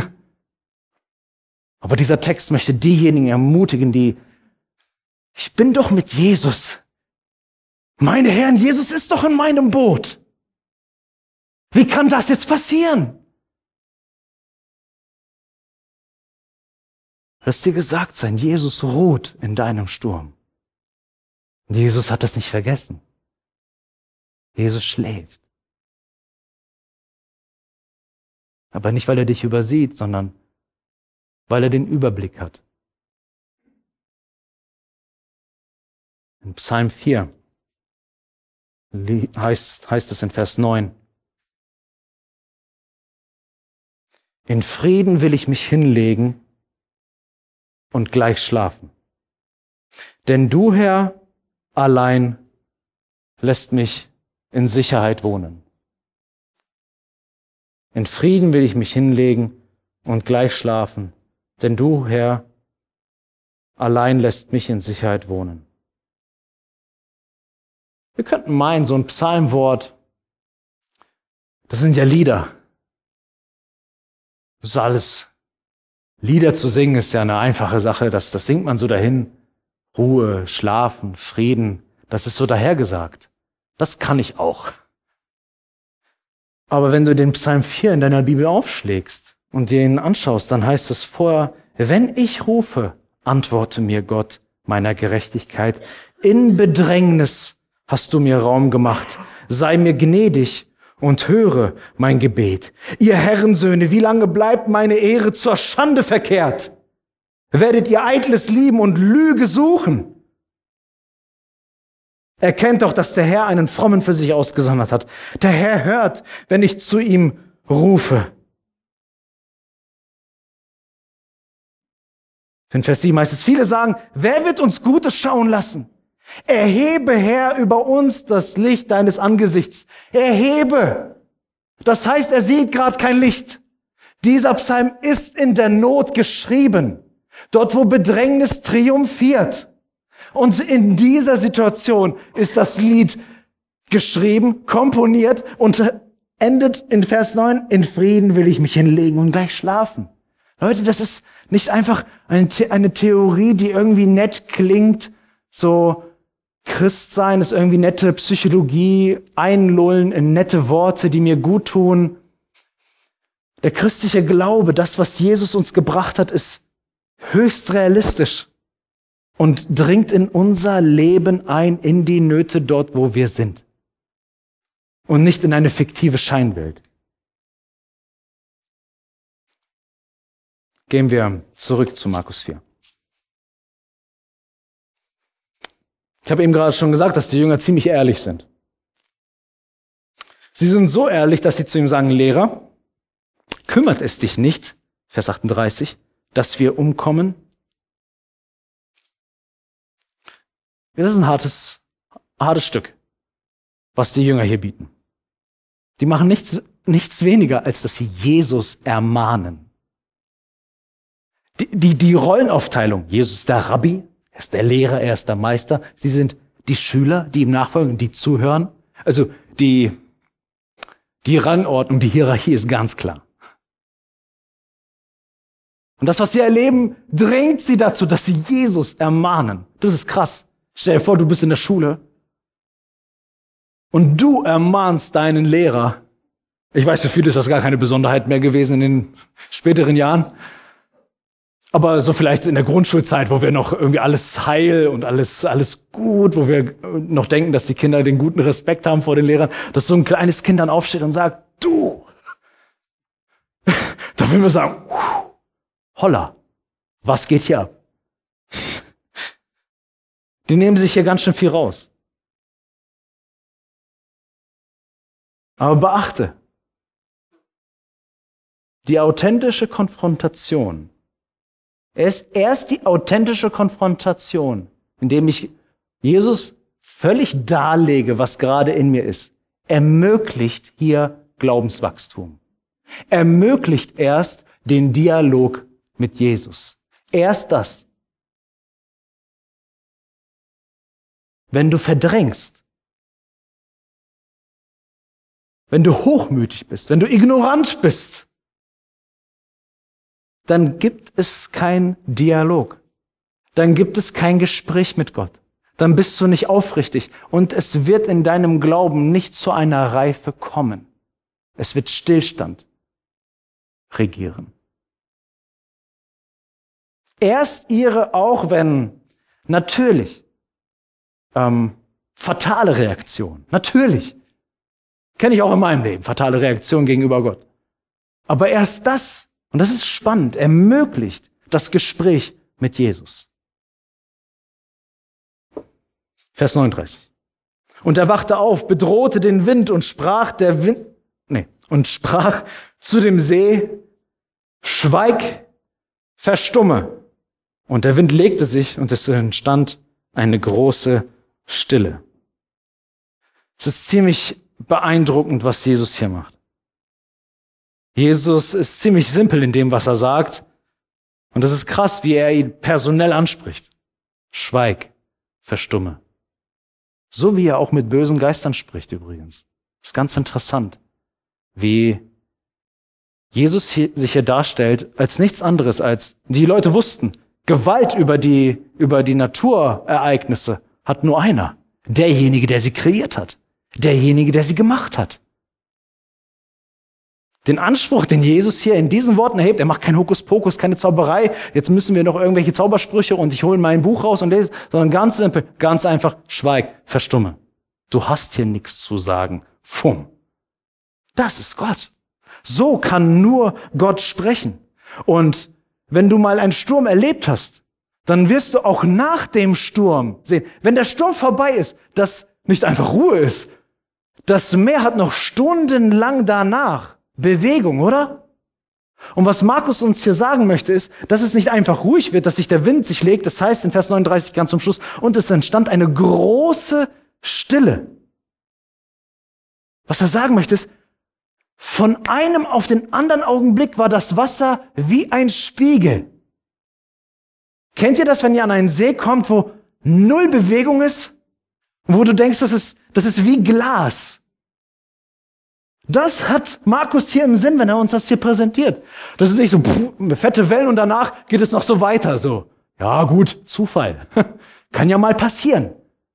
Aber dieser Text möchte diejenigen ermutigen, die, ich bin doch mit Jesus. Meine Herren, Jesus ist doch in meinem Boot. Wie kann das jetzt passieren? Lass dir gesagt sein, Jesus ruht in deinem Sturm. Jesus hat das nicht vergessen. Jesus schläft. Aber nicht, weil er dich übersieht, sondern weil er den Überblick hat. In Psalm vier heißt, heißt es in Vers neun: In Frieden will ich mich hinlegen und gleich schlafen. Denn du, Herr, allein lässt mich in Sicherheit wohnen. In Frieden will ich mich hinlegen und gleich schlafen. Denn du, Herr, allein lässt mich in Sicherheit wohnen. Wir könnten meinen, so ein Psalmwort, das sind ja Lieder. Das ist alles. Lieder zu singen ist ja eine einfache Sache, das, das singt man so dahin. Ruhe, Schlafen, Frieden, das ist so dahergesagt. Das kann ich auch. Aber wenn du den Psalm vier in deiner Bibel aufschlägst und dir ihn anschaust, dann heißt es vorher: Wenn ich rufe, antworte mir Gott meiner Gerechtigkeit. In Bedrängnis hast du mir Raum gemacht. Sei mir gnädig und höre mein Gebet. Ihr Herrensöhne, wie lange bleibt meine Ehre zur Schande verkehrt? Werdet ihr Eitles lieben und Lüge suchen? Erkennt doch, dass der Herr einen Frommen für sich ausgesondert hat. Der Herr hört, wenn ich zu ihm rufe. In Vers sieben heißt es: Viele sagen, wer wird uns Gutes schauen lassen? Erhebe, Herr, über uns das Licht deines Angesichts. Erhebe. Das heißt, er sieht gerade kein Licht. Dieser Psalm ist in der Not geschrieben. Dort, wo Bedrängnis triumphiert. Und in dieser Situation ist das Lied geschrieben, komponiert und endet in Vers neun: In Frieden will ich mich hinlegen und gleich schlafen. Leute, das ist nicht einfach eine, The- eine Theorie, die irgendwie nett klingt, so Christsein ist irgendwie nette Psychologie, einlullen in nette Worte, die mir gut tun. Der christliche Glaube, das, was Jesus uns gebracht hat, ist höchst realistisch und dringt in unser Leben ein, in die Nöte dort, wo wir sind. Und nicht in eine fiktive Scheinwelt. Gehen wir zurück zu Markus vier. Ich habe eben gerade schon gesagt, dass die Jünger ziemlich ehrlich sind. Sie sind so ehrlich, dass sie zu ihm sagen: Lehrer, kümmert es dich nicht, Vers achtunddreißig, dass wir umkommen? Das ist ein hartes, hartes Stück, was die Jünger hier bieten. Die machen nichts, nichts weniger, als dass sie Jesus ermahnen. Die, die, die Rollenaufteilung: Jesus ist der Rabbi, er ist der Lehrer, er ist der Meister. Sie sind die Schüler, die ihm nachfolgen, die zuhören. Also die, die Rangordnung, die Hierarchie ist ganz klar. Und das, was sie erleben, drängt sie dazu, dass sie Jesus ermahnen. Das ist krass. Stell dir vor, du bist in der Schule und du ermahnst deinen Lehrer. Ich weiß, für viele ist das gar keine Besonderheit mehr gewesen in den späteren Jahren. Aber so vielleicht in der Grundschulzeit, wo wir noch irgendwie alles heil und alles, alles gut, wo wir noch denken, dass die Kinder den guten Respekt haben vor den Lehrern, dass so ein kleines Kind dann aufsteht und sagt: Du! Da will man sagen: Holla, was geht hier ab? Die nehmen sich hier ganz schön viel raus. Aber beachte, die authentische Konfrontation ist erst die authentische Konfrontation, indem ich Jesus völlig darlege, was gerade in mir ist, ermöglicht hier Glaubenswachstum. Ermöglicht erst den Dialog mit Jesus. Erst das. Wenn du verdrängst, wenn du hochmütig bist, wenn du ignorant bist, dann gibt es kein Dialog. Dann gibt es kein Gespräch mit Gott. Dann bist du nicht aufrichtig und es wird in deinem Glauben nicht zu einer Reife kommen. Es wird Stillstand regieren. Erst ihre, auch wenn natürlich ähm, fatale Reaktionen. Natürlich. Kenne ich auch in meinem Leben, fatale Reaktionen gegenüber Gott. Aber erst das, und das ist spannend, ermöglicht das Gespräch mit Jesus. Vers neununddreißig. Und er wachte auf, bedrohte den Wind und sprach der Wind, nee, und sprach zu dem See, schweig, verstumme. Und der Wind legte sich und es entstand eine große Stille. Es ist ziemlich beeindruckend, was Jesus hier macht. Jesus ist ziemlich simpel in dem, was er sagt. Und es ist krass, wie er ihn personell anspricht. Schweig, verstumme. So wie er auch mit bösen Geistern spricht übrigens. Das ist ganz interessant, wie Jesus hier, sich hier darstellt als nichts anderes als, die Leute wussten, Gewalt über die, über die Naturereignisse hat nur einer. Derjenige, der sie kreiert hat. Derjenige, der sie gemacht hat. Den Anspruch, den Jesus hier in diesen Worten erhebt, er macht kein Hokuspokus, keine Zauberei, jetzt müssen wir noch irgendwelche Zaubersprüche und ich hole mein Buch raus und lese, sondern ganz simpel, ganz einfach, schweig, verstumme. Du hast hier nichts zu sagen. Fumm. Das ist Gott. So kann nur Gott sprechen. Und wenn du mal einen Sturm erlebt hast, dann wirst du auch nach dem Sturm sehen, wenn der Sturm vorbei ist, dass nicht einfach Ruhe ist. Das Meer hat noch stundenlang danach Bewegung, oder? Und was Markus uns hier sagen möchte, ist, dass es nicht einfach ruhig wird, dass sich der Wind sich legt. Das heißt in Vers neununddreißig ganz zum Schluss, und es entstand eine große Stille. Was er sagen möchte, ist, von einem auf den anderen Augenblick war das Wasser wie ein Spiegel. Kennt ihr das, wenn ihr an einen See kommt, wo null Bewegung ist? Wo du denkst, das ist, das ist wie Glas. Das hat Markus hier im Sinn, wenn er uns das hier präsentiert. Das ist nicht so pff, fette Wellen und danach geht es noch so weiter. So, ja gut, Zufall. Kann ja mal passieren.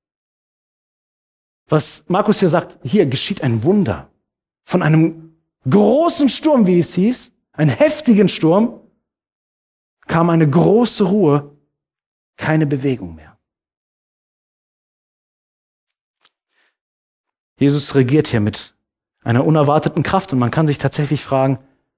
Was Markus hier sagt, hier geschieht ein Wunder. Von einem großen Sturm, wie es hieß, einen heftigen Sturm, kam eine große Ruhe, keine Bewegung mehr. Jesus regiert hier mit einer unerwarteten Kraft und man kann sich tatsächlich fragen,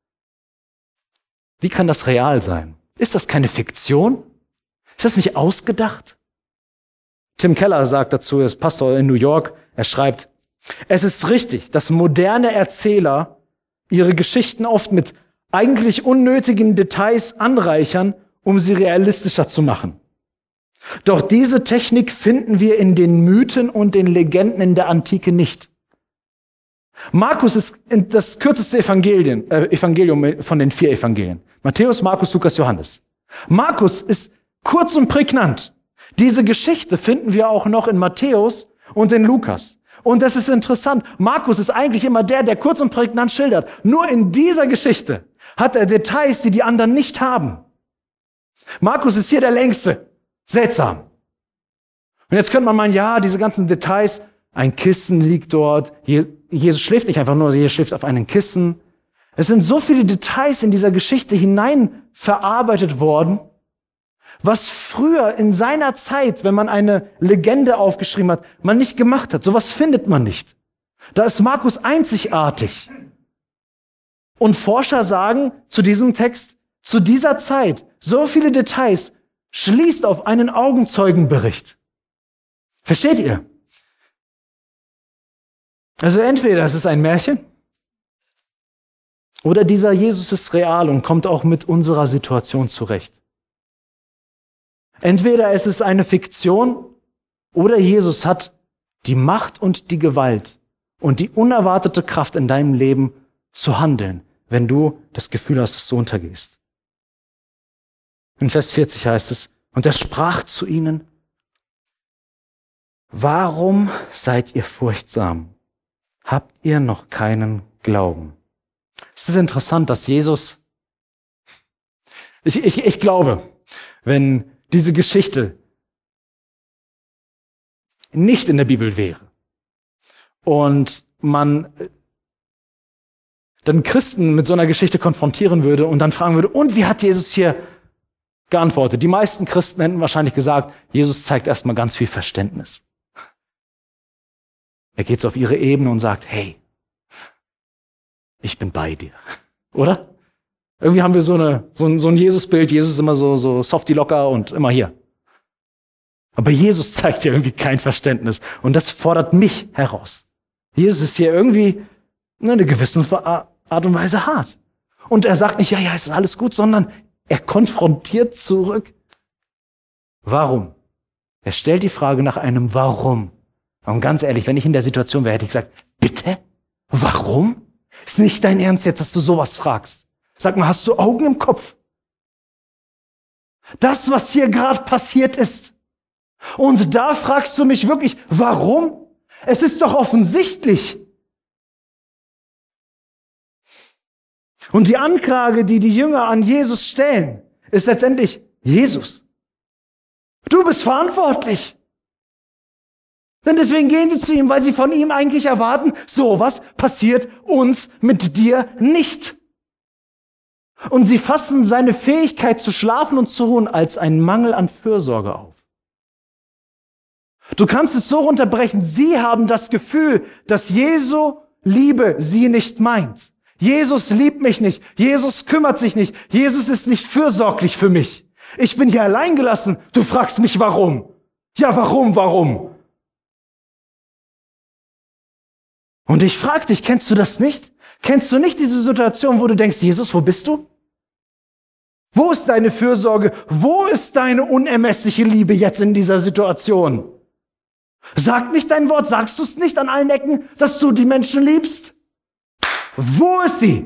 wie kann das real sein? Ist das keine Fiktion? Ist das nicht ausgedacht? Tim Keller sagt dazu, er ist Pastor in New York, er schreibt, es ist richtig, dass moderne Erzähler ihre Geschichten oft mit eigentlich unnötigen Details anreichern, um sie realistischer zu machen. Doch diese Technik finden wir in den Mythen und den Legenden in der Antike nicht. Markus ist das kürzeste Evangelien, äh, Evangelium von den vier Evangelien. Matthäus, Markus, Lukas, Johannes. Markus ist kurz und prägnant. Diese Geschichte finden wir auch noch in Matthäus und in Lukas. Und das ist interessant. Markus ist eigentlich immer der, der kurz und prägnant schildert. Nur in dieser Geschichte hat er Details, die die anderen nicht haben. Markus ist hier der Längste. Seltsam. Und jetzt könnte man meinen, ja, diese ganzen Details, ein Kissen liegt dort. Jesus schläft nicht einfach nur, Jesus schläft auf einem Kissen. Es sind so viele Details in dieser Geschichte hinein verarbeitet worden, was früher in seiner Zeit, wenn man eine Legende aufgeschrieben hat, man nicht gemacht hat. Sowas findet man nicht. Da ist Markus einzigartig. Und Forscher sagen zu diesem Text, zu dieser Zeit, so viele Details, schließt auf einen Augenzeugenbericht. Versteht ihr? Also entweder es ist ein Märchen, oder dieser Jesus ist real und kommt auch mit unserer Situation zurecht. Entweder es ist eine Fiktion, oder Jesus hat die Macht und die Gewalt und die unerwartete Kraft in deinem Leben zu handeln, wenn du das Gefühl hast, dass du untergehst. In Vers vierzig heißt es, und er sprach zu ihnen, warum seid ihr furchtsam? Habt ihr noch keinen Glauben? Es ist interessant, dass Jesus, ich, ich, ich glaube, wenn diese Geschichte nicht in der Bibel wäre und man dann Christen mit so einer Geschichte konfrontieren würde und dann fragen würde, und wie hat Jesus hier geantwortet? Die meisten Christen hätten wahrscheinlich gesagt, Jesus zeigt erstmal ganz viel Verständnis. Er geht so auf ihre Ebene und sagt, hey, ich bin bei dir. Oder? Irgendwie haben wir so, eine, so ein, so ein Jesus-Bild. Jesus ist immer so, so softy locker und immer hier. Aber Jesus zeigt ja irgendwie kein Verständnis. Und das fordert mich heraus. Jesus ist hier irgendwie in einer gewissen Art und Weise hart. Und er sagt nicht, ja, ja, es ist alles gut, sondern er konfrontiert zurück. Warum? Er stellt die Frage nach einem Warum. Und ganz ehrlich, wenn ich in der Situation wäre, hätte ich gesagt, bitte? Warum? Ist nicht dein Ernst jetzt, dass du sowas fragst? Sag mal, hast du Augen im Kopf? Das, was hier gerade passiert ist. Und da fragst du mich wirklich, warum? Es ist doch offensichtlich. Und die Anklage, die die Jünger an Jesus stellen, ist letztendlich, Jesus, du bist verantwortlich. Denn deswegen gehen sie zu ihm, weil sie von ihm eigentlich erwarten, sowas passiert uns mit dir nicht. Und sie fassen seine Fähigkeit zu schlafen und zu ruhen als einen Mangel an Fürsorge auf. Du kannst es so runterbrechen, sie haben das Gefühl, dass Jesu Liebe sie nicht meint. Jesus liebt mich nicht, Jesus kümmert sich nicht, Jesus ist nicht fürsorglich für mich. Ich bin hier allein gelassen, du fragst mich warum. Ja, warum, warum? Und ich frage dich, kennst du das nicht? Kennst du nicht diese Situation, wo du denkst, Jesus, wo bist du? Wo ist deine Fürsorge? Wo ist deine unermessliche Liebe jetzt in dieser Situation? Sag nicht dein Wort, sagst du es nicht an allen Ecken, dass du die Menschen liebst? Wo ist sie?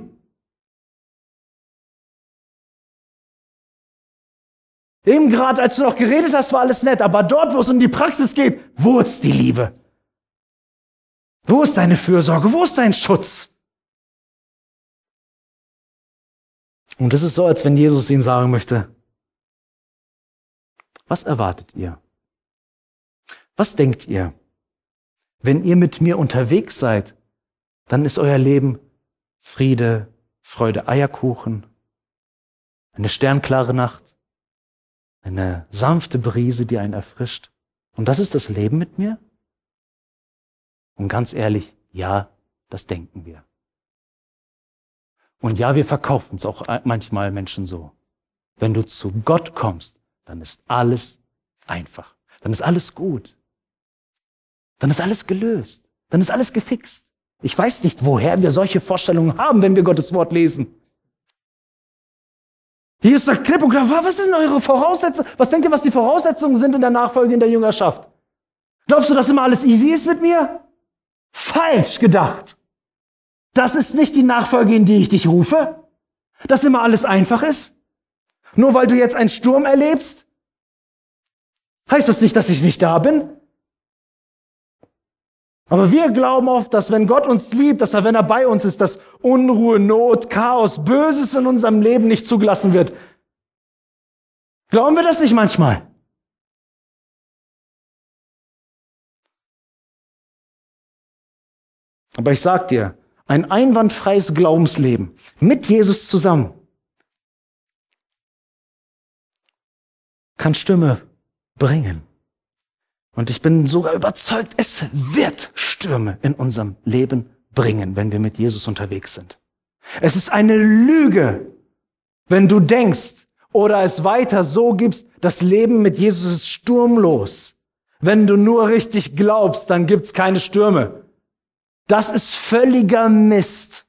Eben gerade, als du noch geredet hast, war alles nett, aber dort, wo es um die Praxis geht, wo ist die Liebe? Wo ist deine Fürsorge? Wo ist dein Schutz? Und es ist so, als wenn Jesus ihnen sagen möchte, was erwartet ihr? Was denkt ihr? Wenn ihr mit mir unterwegs seid, dann ist euer Leben Friede, Freude, Eierkuchen, eine sternklare Nacht, eine sanfte Brise, die einen erfrischt. Und das ist das Leben mit mir? Und ganz ehrlich, ja, das denken wir. Und ja, wir verkaufen es auch manchmal Menschen so. Wenn du zu Gott kommst, dann ist alles einfach. Dann ist alles gut. Dann ist alles gelöst. Dann ist alles gefixt. Ich weiß nicht, woher wir solche Vorstellungen haben, wenn wir Gottes Wort lesen. Hier ist doch klipp und klar, was sind eure Voraussetzungen? Was denkt ihr, was die Voraussetzungen sind in der Nachfolge in der Jüngerschaft? Glaubst du, dass immer alles easy ist mit mir? Falsch gedacht. Das ist nicht die Nachfolge, in die ich dich rufe. Dass immer alles einfach ist. Nur weil du jetzt einen Sturm erlebst, heißt das nicht, dass ich nicht da bin. Aber wir glauben oft, dass wenn Gott uns liebt, dass er, wenn er bei uns ist, dass Unruhe, Not, Chaos, Böses in unserem Leben nicht zugelassen wird. Glauben wir das nicht manchmal? Aber ich sag dir, ein einwandfreies Glaubensleben mit Jesus zusammen kann Stürme bringen. Und ich bin sogar überzeugt, es wird Stürme in unserem Leben bringen, wenn wir mit Jesus unterwegs sind. Es ist eine Lüge, wenn du denkst oder es weiter so gibst, das Leben mit Jesus ist sturmlos. Wenn du nur richtig glaubst, dann gibt's keine Stürme. Das ist völliger Mist.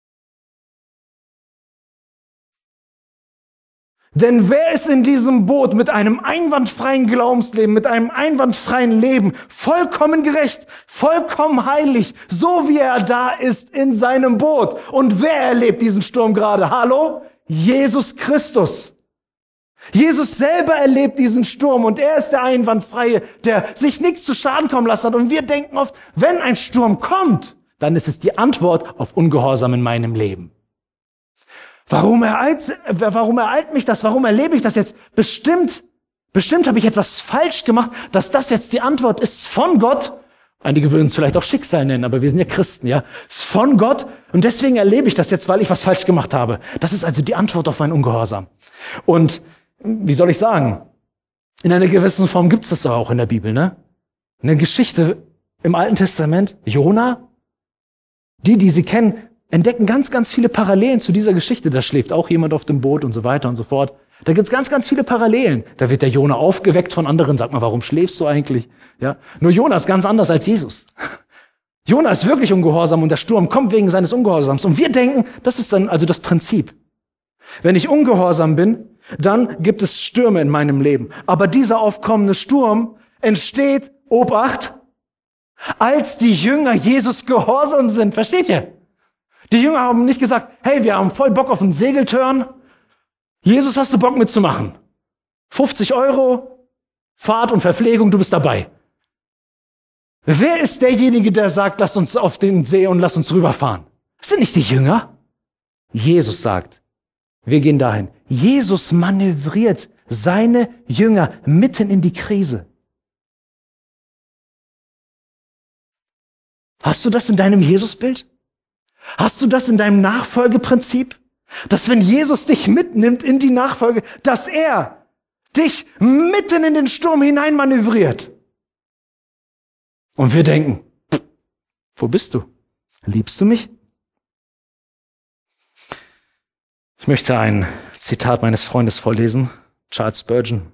Denn wer ist in diesem Boot mit einem einwandfreien Glaubensleben, mit einem einwandfreien Leben, vollkommen gerecht, vollkommen heilig, so wie er da ist in seinem Boot? Und wer erlebt diesen Sturm gerade? Hallo? Jesus Christus. Jesus selber erlebt diesen Sturm und er ist der Einwandfreie, der sich nichts zu Schaden kommen lassen hat. Und wir denken oft, wenn ein Sturm kommt, dann ist es die Antwort auf Ungehorsam in meinem Leben. Warum ereilt, warum ereilt mich das? Warum erlebe ich das jetzt? Bestimmt, bestimmt habe ich etwas falsch gemacht, dass das jetzt die Antwort ist von Gott. Einige würden es vielleicht auch Schicksal nennen, aber wir sind ja Christen, ja. Es ist von Gott und deswegen erlebe ich das jetzt, weil ich was falsch gemacht habe. Das ist also die Antwort auf meinen Ungehorsam. Und wie soll ich sagen? In einer gewissen Form gibt es das auch in der Bibel, ne? Eine Geschichte im Alten Testament, Jona. Die, die sie kennen, entdecken ganz, ganz viele Parallelen zu dieser Geschichte. Da schläft auch jemand auf dem Boot und so weiter und so fort. Da gibt's ganz, ganz viele Parallelen. Da wird der Jona aufgeweckt von anderen. Sag mal, warum schläfst du eigentlich? Ja. Nur Jona ist ganz anders als Jesus. Jona ist wirklich ungehorsam und der Sturm kommt wegen seines Ungehorsams. Und wir denken, das ist dann also das Prinzip. Wenn ich ungehorsam bin, dann gibt es Stürme in meinem Leben. Aber dieser aufkommende Sturm entsteht, Obacht, als die Jünger Jesus gehorsam sind. Versteht ihr? Die Jünger haben nicht gesagt, hey, wir haben voll Bock auf einen Segeltörn. Jesus, hast du Bock mitzumachen? fünfzig Euro, Fahrt und Verpflegung, du bist dabei. Wer ist derjenige, der sagt, lass uns auf den See und lass uns rüberfahren? Das sind nicht die Jünger. Jesus sagt, wir gehen dahin. Jesus manövriert seine Jünger mitten in die Krise. Hast du das in deinem Jesusbild? Hast du das in deinem Nachfolgeprinzip? Dass wenn Jesus dich mitnimmt in die Nachfolge, dass er dich mitten in den Sturm hinein manövriert. Und wir denken, wo bist du? Liebst du mich? Ich möchte ein Zitat meines Freundes vorlesen, Charles Spurgeon.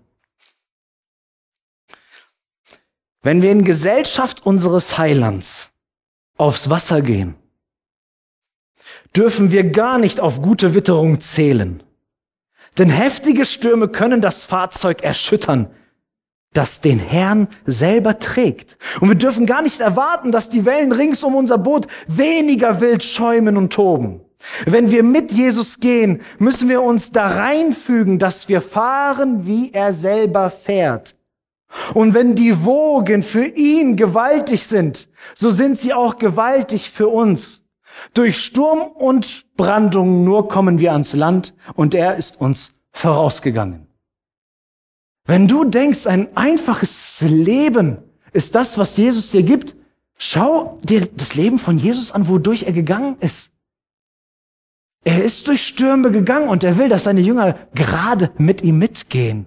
Wenn wir in Gesellschaft unseres Heilands aufs Wasser gehen, dürfen wir gar nicht auf gute Witterung zählen. Denn heftige Stürme können das Fahrzeug erschüttern, das den Herrn selber trägt. Und wir dürfen gar nicht erwarten, dass die Wellen rings um unser Boot weniger wild schäumen und toben. Wenn wir mit Jesus gehen, müssen wir uns da reinfügen, dass wir fahren, wie er selber fährt. Und wenn die Wogen für ihn gewaltig sind, so sind sie auch gewaltig für uns. Durch Sturm und Brandung nur kommen wir ans Land und er ist uns vorausgegangen. Wenn du denkst, ein einfaches Leben ist das, was Jesus dir gibt, schau dir das Leben von Jesus an, wodurch er gegangen ist. Er ist durch Stürme gegangen und er will, dass seine Jünger gerade mit ihm mitgehen.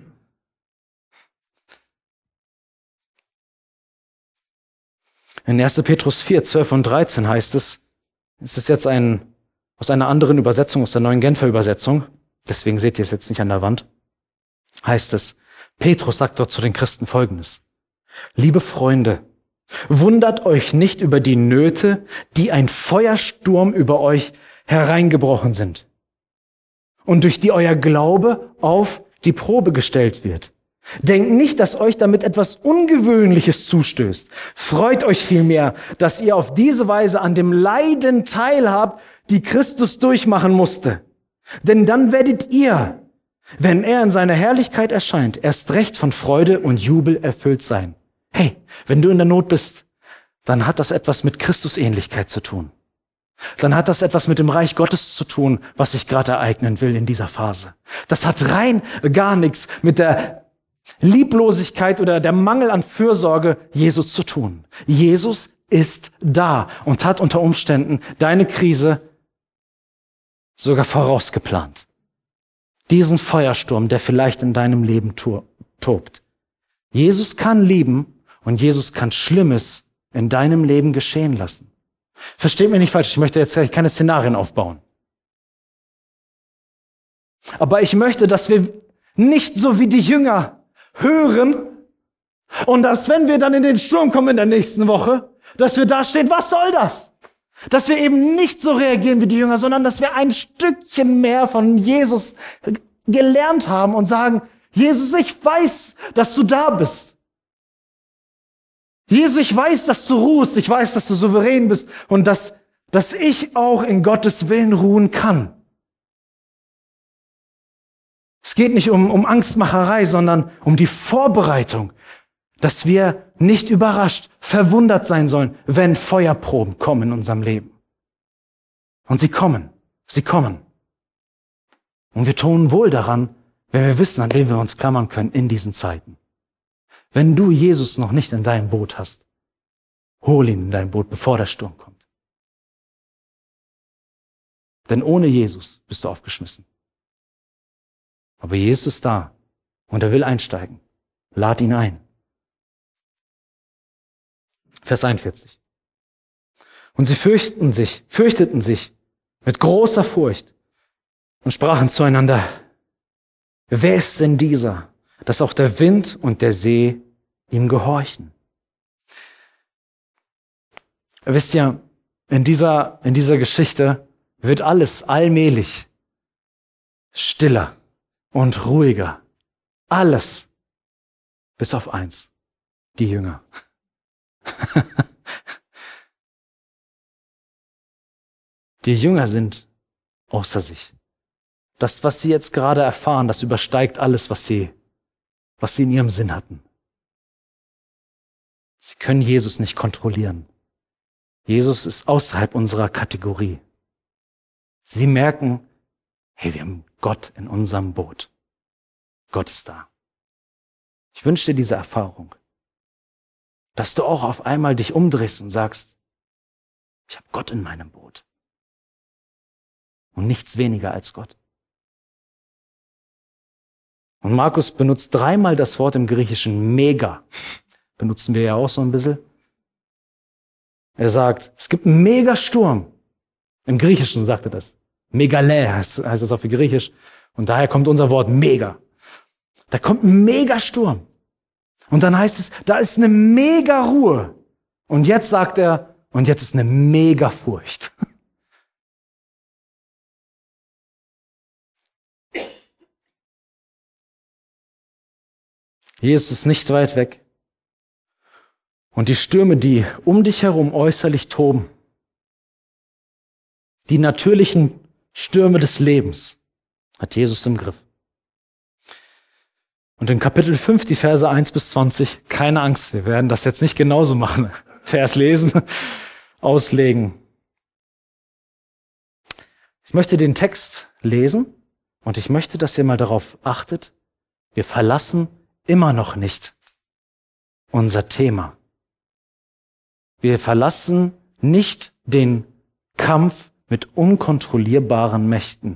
In erster Petrus vier, zwölf und dreizehn heißt es, es ist jetzt ein, aus einer anderen Übersetzung, aus der neuen Genfer Übersetzung, deswegen seht ihr es jetzt nicht an der Wand, heißt es, Petrus sagt dort zu den Christen Folgendes: Liebe Freunde, wundert euch nicht über die Nöte, die ein Feuersturm über euch hereingebrochen sind und durch die euer Glaube auf die Probe gestellt wird. Denkt nicht, dass euch damit etwas Ungewöhnliches zustößt. Freut euch vielmehr, dass ihr auf diese Weise an dem Leiden teilhabt, die Christus durchmachen musste. Denn dann werdet ihr, wenn er in seiner Herrlichkeit erscheint, erst recht von Freude und Jubel erfüllt sein. Hey, wenn du in der Not bist, dann hat das etwas mit Christusähnlichkeit zu tun. Dann hat das etwas mit dem Reich Gottes zu tun, was sich gerade ereignen will in dieser Phase. Das hat rein gar nichts mit der Lieblosigkeit oder der Mangel an Fürsorge Jesus zu tun. Jesus ist da und hat unter Umständen deine Krise sogar vorausgeplant. Diesen Feuersturm, der vielleicht in deinem Leben tobt. Jesus kann lieben und Jesus kann Schlimmes in deinem Leben geschehen lassen. Versteht mich nicht falsch, ich möchte jetzt keine Szenarien aufbauen. Aber ich möchte, dass wir nicht so wie die Jünger hören und dass, wenn wir dann in den Sturm kommen in der nächsten Woche, dass wir da stehen, was soll das? Dass wir eben nicht so reagieren wie die Jünger, sondern dass wir ein Stückchen mehr von Jesus gelernt haben und sagen, Jesus, ich weiß, dass du da bist. Jesus, ich weiß, dass du ruhst, ich weiß, dass du souverän bist und dass, dass ich auch in Gottes Willen ruhen kann. Es geht nicht um, um Angstmacherei, sondern um die Vorbereitung, dass wir nicht überrascht, verwundert sein sollen, wenn Feuerproben kommen in unserem Leben. Und sie kommen, sie kommen. Und wir tun wohl daran, wenn wir wissen, an wen wir uns klammern können in diesen Zeiten. Wenn du Jesus noch nicht in deinem Boot hast, hol ihn in dein Boot, bevor der Sturm kommt. Denn ohne Jesus bist du aufgeschmissen. Aber Jesus ist da und er will einsteigen. Lad ihn ein. Vers einundvierzig. Und sie fürchten sich, fürchteten sich mit großer Furcht und sprachen zueinander, wer ist denn dieser, dass auch der Wind und der See ihm gehorchen? Wisst ihr, in dieser, in dieser Geschichte wird alles allmählich stiller und ruhiger. Alles. Bis auf eins. Die Jünger. Die Jünger sind außer sich. Das, was sie jetzt gerade erfahren, das übersteigt alles, was sie, was sie in ihrem Sinn hatten. Sie können Jesus nicht kontrollieren. Jesus ist außerhalb unserer Kategorie. Sie merken, hey, wir haben Gott in unserem Boot. Gott ist da. Ich wünsche dir diese Erfahrung, dass du auch auf einmal dich umdrehst und sagst, ich habe Gott in meinem Boot. Und nichts weniger als Gott. Und Markus benutzt dreimal das Wort im Griechischen mega. Benutzen wir ja auch so ein bisschen. Er sagt, es gibt einen Megasturm. Im Griechischen sagt er das. Megalä heißt, heißt das auf Griechisch. Und daher kommt unser Wort mega. Da kommt ein Megasturm. Und dann heißt es, da ist eine Mega-Ruhe. Und jetzt sagt er, und jetzt ist eine Mega-Furcht. Jesus ist nicht weit weg. Und die Stürme, die um dich herum äußerlich toben, die natürlichen Stürme des Lebens, hat Jesus im Griff. Und in Kapitel fünf, die Verse eins bis zwanzig, keine Angst, wir werden das jetzt nicht genauso machen. Vers lesen, auslegen. Ich möchte den Text lesen und ich möchte, dass ihr mal darauf achtet, wir verlassen immer noch nicht unser Thema. Wir verlassen nicht den Kampf mit unkontrollierbaren Mächten.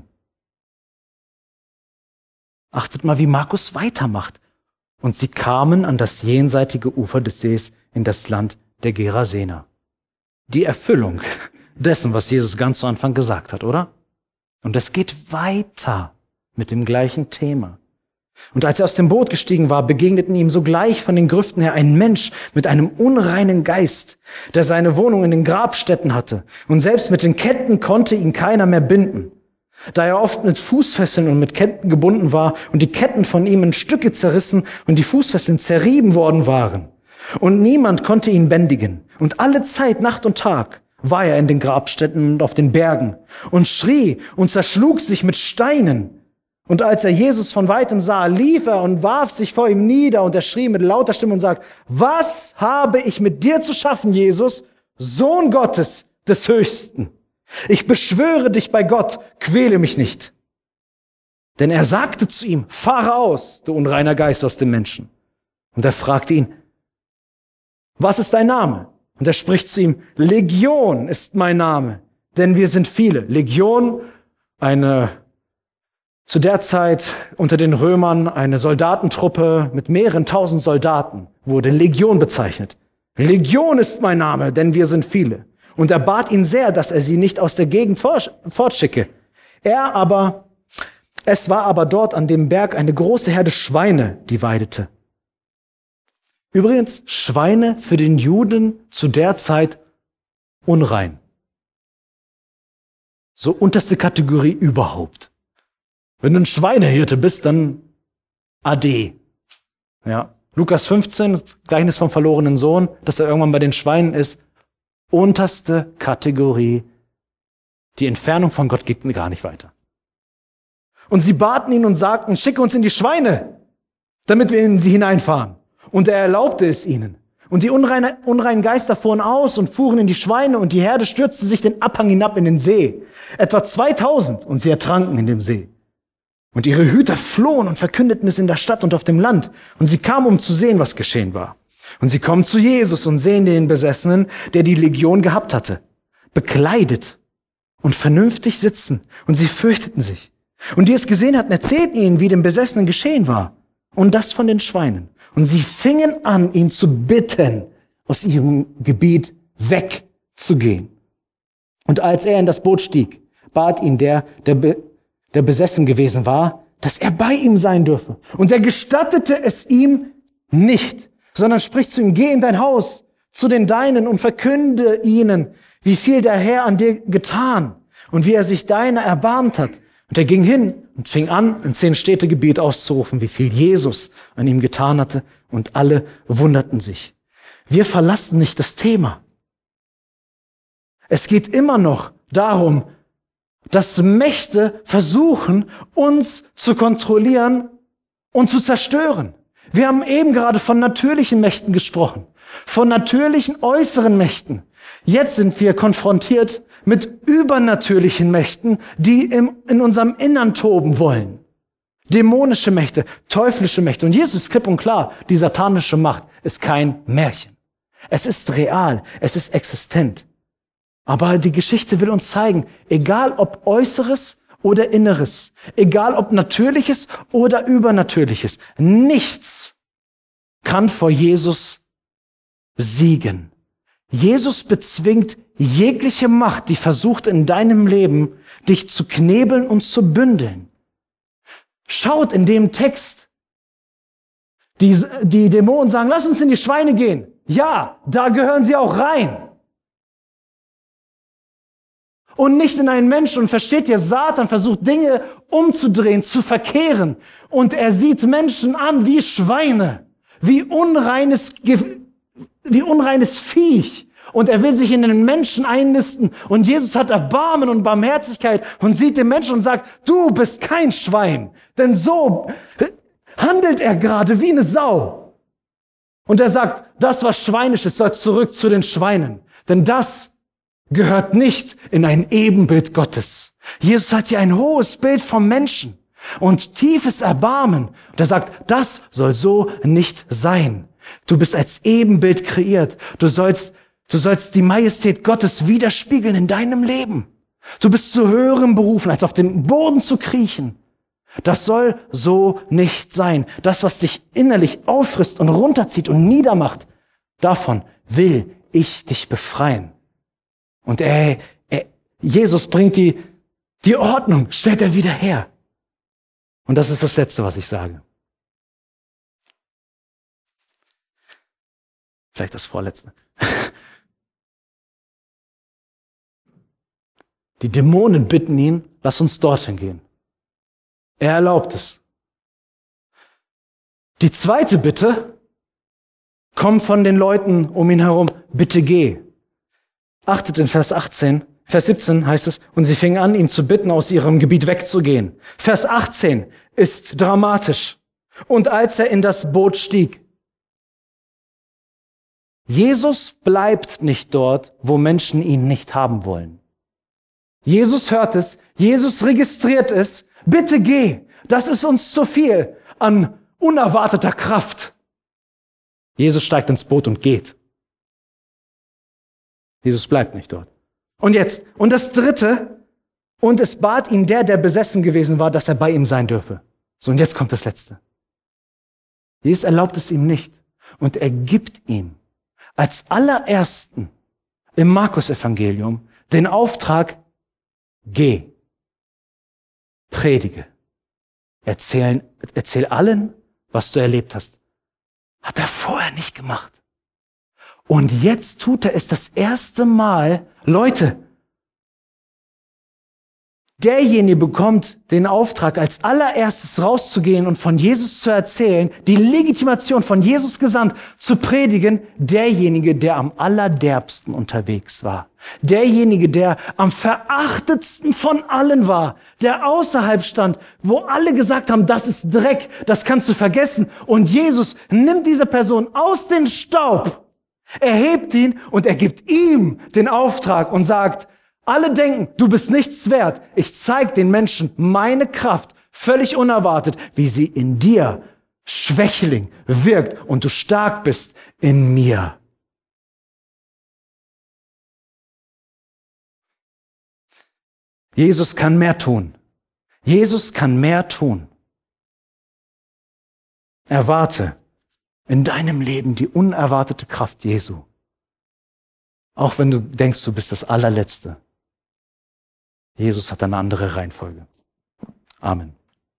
Achtet mal, wie Markus weitermacht. Und sie kamen an das jenseitige Ufer des Sees in das Land der Gerasener. Die Erfüllung dessen, was Jesus ganz zu Anfang gesagt hat, oder? Und es geht weiter mit dem gleichen Thema. Und als er aus dem Boot gestiegen war, begegneten ihm sogleich von den Grüften her ein Mensch mit einem unreinen Geist, der seine Wohnung in den Grabstätten hatte. Und selbst mit den Ketten konnte ihn keiner mehr binden. Da er oft mit Fußfesseln und mit Ketten gebunden war und die Ketten von ihm in Stücke zerrissen und die Fußfesseln zerrieben worden waren. Und niemand konnte ihn bändigen. Und alle Zeit, Nacht und Tag, war er in den Grabstätten und auf den Bergen und schrie und zerschlug sich mit Steinen. Und als er Jesus von weitem sah, lief er und warf sich vor ihm nieder und er schrie mit lauter Stimme und sagt, was habe ich mit dir zu schaffen, Jesus, Sohn Gottes des Höchsten? Ich beschwöre dich bei Gott, quäle mich nicht. Denn er sagte zu ihm, fahre aus, du unreiner Geist aus dem Menschen. Und er fragte ihn, was ist dein Name? Und er spricht zu ihm, Legion ist mein Name, denn wir sind viele. Legion, eine zu der Zeit unter den Römern eine Soldatentruppe mit mehreren tausend Soldaten, wurde Legion bezeichnet. Legion ist mein Name, denn wir sind viele. Und er bat ihn sehr, dass er sie nicht aus der Gegend fortschicke. Er aber, es war aber dort an dem Berg eine große Herde Schweine, die weidete. Übrigens, Schweine für den Juden zu der Zeit unrein. So unterste Kategorie überhaupt. Wenn du ein Schweinehirte bist, dann Ade. Ja. Lukas fünfzehn, Gleichnis vom verlorenen Sohn, dass er irgendwann bei den Schweinen ist. Unterste Kategorie. Die Entfernung von Gott geht gar nicht weiter. Und sie baten ihn und sagten, schicke uns in die Schweine, damit wir in sie hineinfahren. Und er erlaubte es ihnen. Und die unreine, unreinen Geister fuhren aus und fuhren in die Schweine und die Herde stürzte sich den Abhang hinab in den See. Etwa zweitausend und sie ertranken in dem See. Und ihre Hüter flohen und verkündeten es in der Stadt und auf dem Land. Und sie kamen, um zu sehen, was geschehen war. Und sie kommen zu Jesus und sehen den Besessenen, der die Legion gehabt hatte, bekleidet und vernünftig sitzen. Und sie fürchteten sich. Und die es gesehen hatten, erzählten ihnen, wie dem Besessenen geschehen war. Und das von den Schweinen. Und sie fingen an, ihn zu bitten, aus ihrem Gebiet wegzugehen. Und als er in das Boot stieg, bat ihn der, der, be, der besessen gewesen war, dass er bei ihm sein dürfe. Und er gestattete es ihm nicht, sondern spricht zu ihm, geh in dein Haus, zu den Deinen und verkünde ihnen, wie viel der Herr an dir getan und wie er sich deiner erbarmt hat. Und er ging hin und fing an, im Zehn-Städte-Gebiet auszurufen, wie viel Jesus an ihm getan hatte. Und alle wunderten sich. Wir verlassen nicht das Thema. Es geht immer noch darum, dass Mächte versuchen, uns zu kontrollieren und zu zerstören. Wir haben eben gerade von natürlichen Mächten gesprochen, von natürlichen äußeren Mächten. Jetzt sind wir konfrontiert mit übernatürlichen Mächten, die im, in unserem Innern toben wollen. Dämonische Mächte, teuflische Mächte. Und Jesus ist klipp und klar, die satanische Macht ist kein Märchen. Es ist real, es ist existent. Aber die Geschichte will uns zeigen, egal ob Äußeres oder Inneres, egal ob Natürliches oder Übernatürliches, nichts kann vor Jesus siegen. Jesus bezwingt jegliche Macht, die versucht in deinem Leben, dich zu knebeln und zu bündeln. Schaut in dem Text, die, die Dämonen sagen, lass uns in die Schweine gehen. Ja, da gehören sie auch rein. Und nicht in einen Menschen. Und versteht ihr, Satan versucht Dinge umzudrehen, zu verkehren. Und er sieht Menschen an wie Schweine, wie unreines, wie unreines Viech. Und er will sich in den Menschen einnisten. Und Jesus hat Erbarmen und Barmherzigkeit und sieht den Menschen und sagt, du bist kein Schwein. Denn so handelt er gerade wie eine Sau. Und er sagt, das, was schweinisch ist, soll zurück zu den Schweinen. Denn das gehört nicht in ein Ebenbild Gottes. Jesus hat hier ein hohes Bild vom Menschen und tiefes Erbarmen. Und er sagt, das soll so nicht sein. Du bist als Ebenbild kreiert. Du sollst, du sollst die Majestät Gottes widerspiegeln in deinem Leben. Du bist zu höherem berufen, als auf dem Boden zu kriechen. Das soll so nicht sein. Das, was dich innerlich auffrisst und runterzieht und niedermacht, davon will ich dich befreien. Und er, er, Jesus bringt die, die Ordnung, stellt er wieder her. Und das ist das Letzte, was ich sage. Vielleicht das Vorletzte. Die Dämonen bitten ihn, lass uns dorthin gehen. Er erlaubt es. Die zweite Bitte kommt von den Leuten um ihn herum, bitte geh. Achtet in Vers achtzehn, Vers siebzehn heißt es, und sie fingen an, ihn zu bitten, aus ihrem Gebiet wegzugehen. Vers achtzehn ist dramatisch. Und als er in das Boot stieg. Jesus bleibt nicht dort, wo Menschen ihn nicht haben wollen. Jesus hört es, Jesus registriert es, bitte geh, das ist uns zu viel an unerwarteter Kraft. Jesus steigt ins Boot und geht. Jesus bleibt nicht dort. Und jetzt, und das Dritte, und es bat ihn der, der besessen gewesen war, dass er bei ihm sein dürfe. So, und jetzt kommt das Letzte. Jesus erlaubt es ihm nicht. Und er gibt ihm als allerersten im Markus-Evangelium den Auftrag, geh, predige, erzähl, erzähl allen, was du erlebt hast. Hat er vorher nicht gemacht. Und jetzt tut er es das erste Mal. Leute, derjenige bekommt den Auftrag, als allererstes rauszugehen und von Jesus zu erzählen, die Legitimation von Jesus gesandt, zu predigen, derjenige, der am allerderbsten unterwegs war. Derjenige, der am verachtetsten von allen war, der außerhalb stand, wo alle gesagt haben, das ist Dreck, das kannst du vergessen. Und Jesus nimmt diese Person aus dem Staub, erhebt ihn und er gibt ihm den Auftrag und sagt, alle denken, du bist nichts wert. Ich zeige den Menschen meine Kraft, völlig unerwartet, wie sie in dir, Schwächling, wirkt und du stark bist in mir. Jesus kann mehr tun. Jesus kann mehr tun. Erwarte in deinem Leben die unerwartete Kraft Jesu. Auch wenn du denkst, du bist das allerletzte. Jesus hat eine andere Reihenfolge. Amen.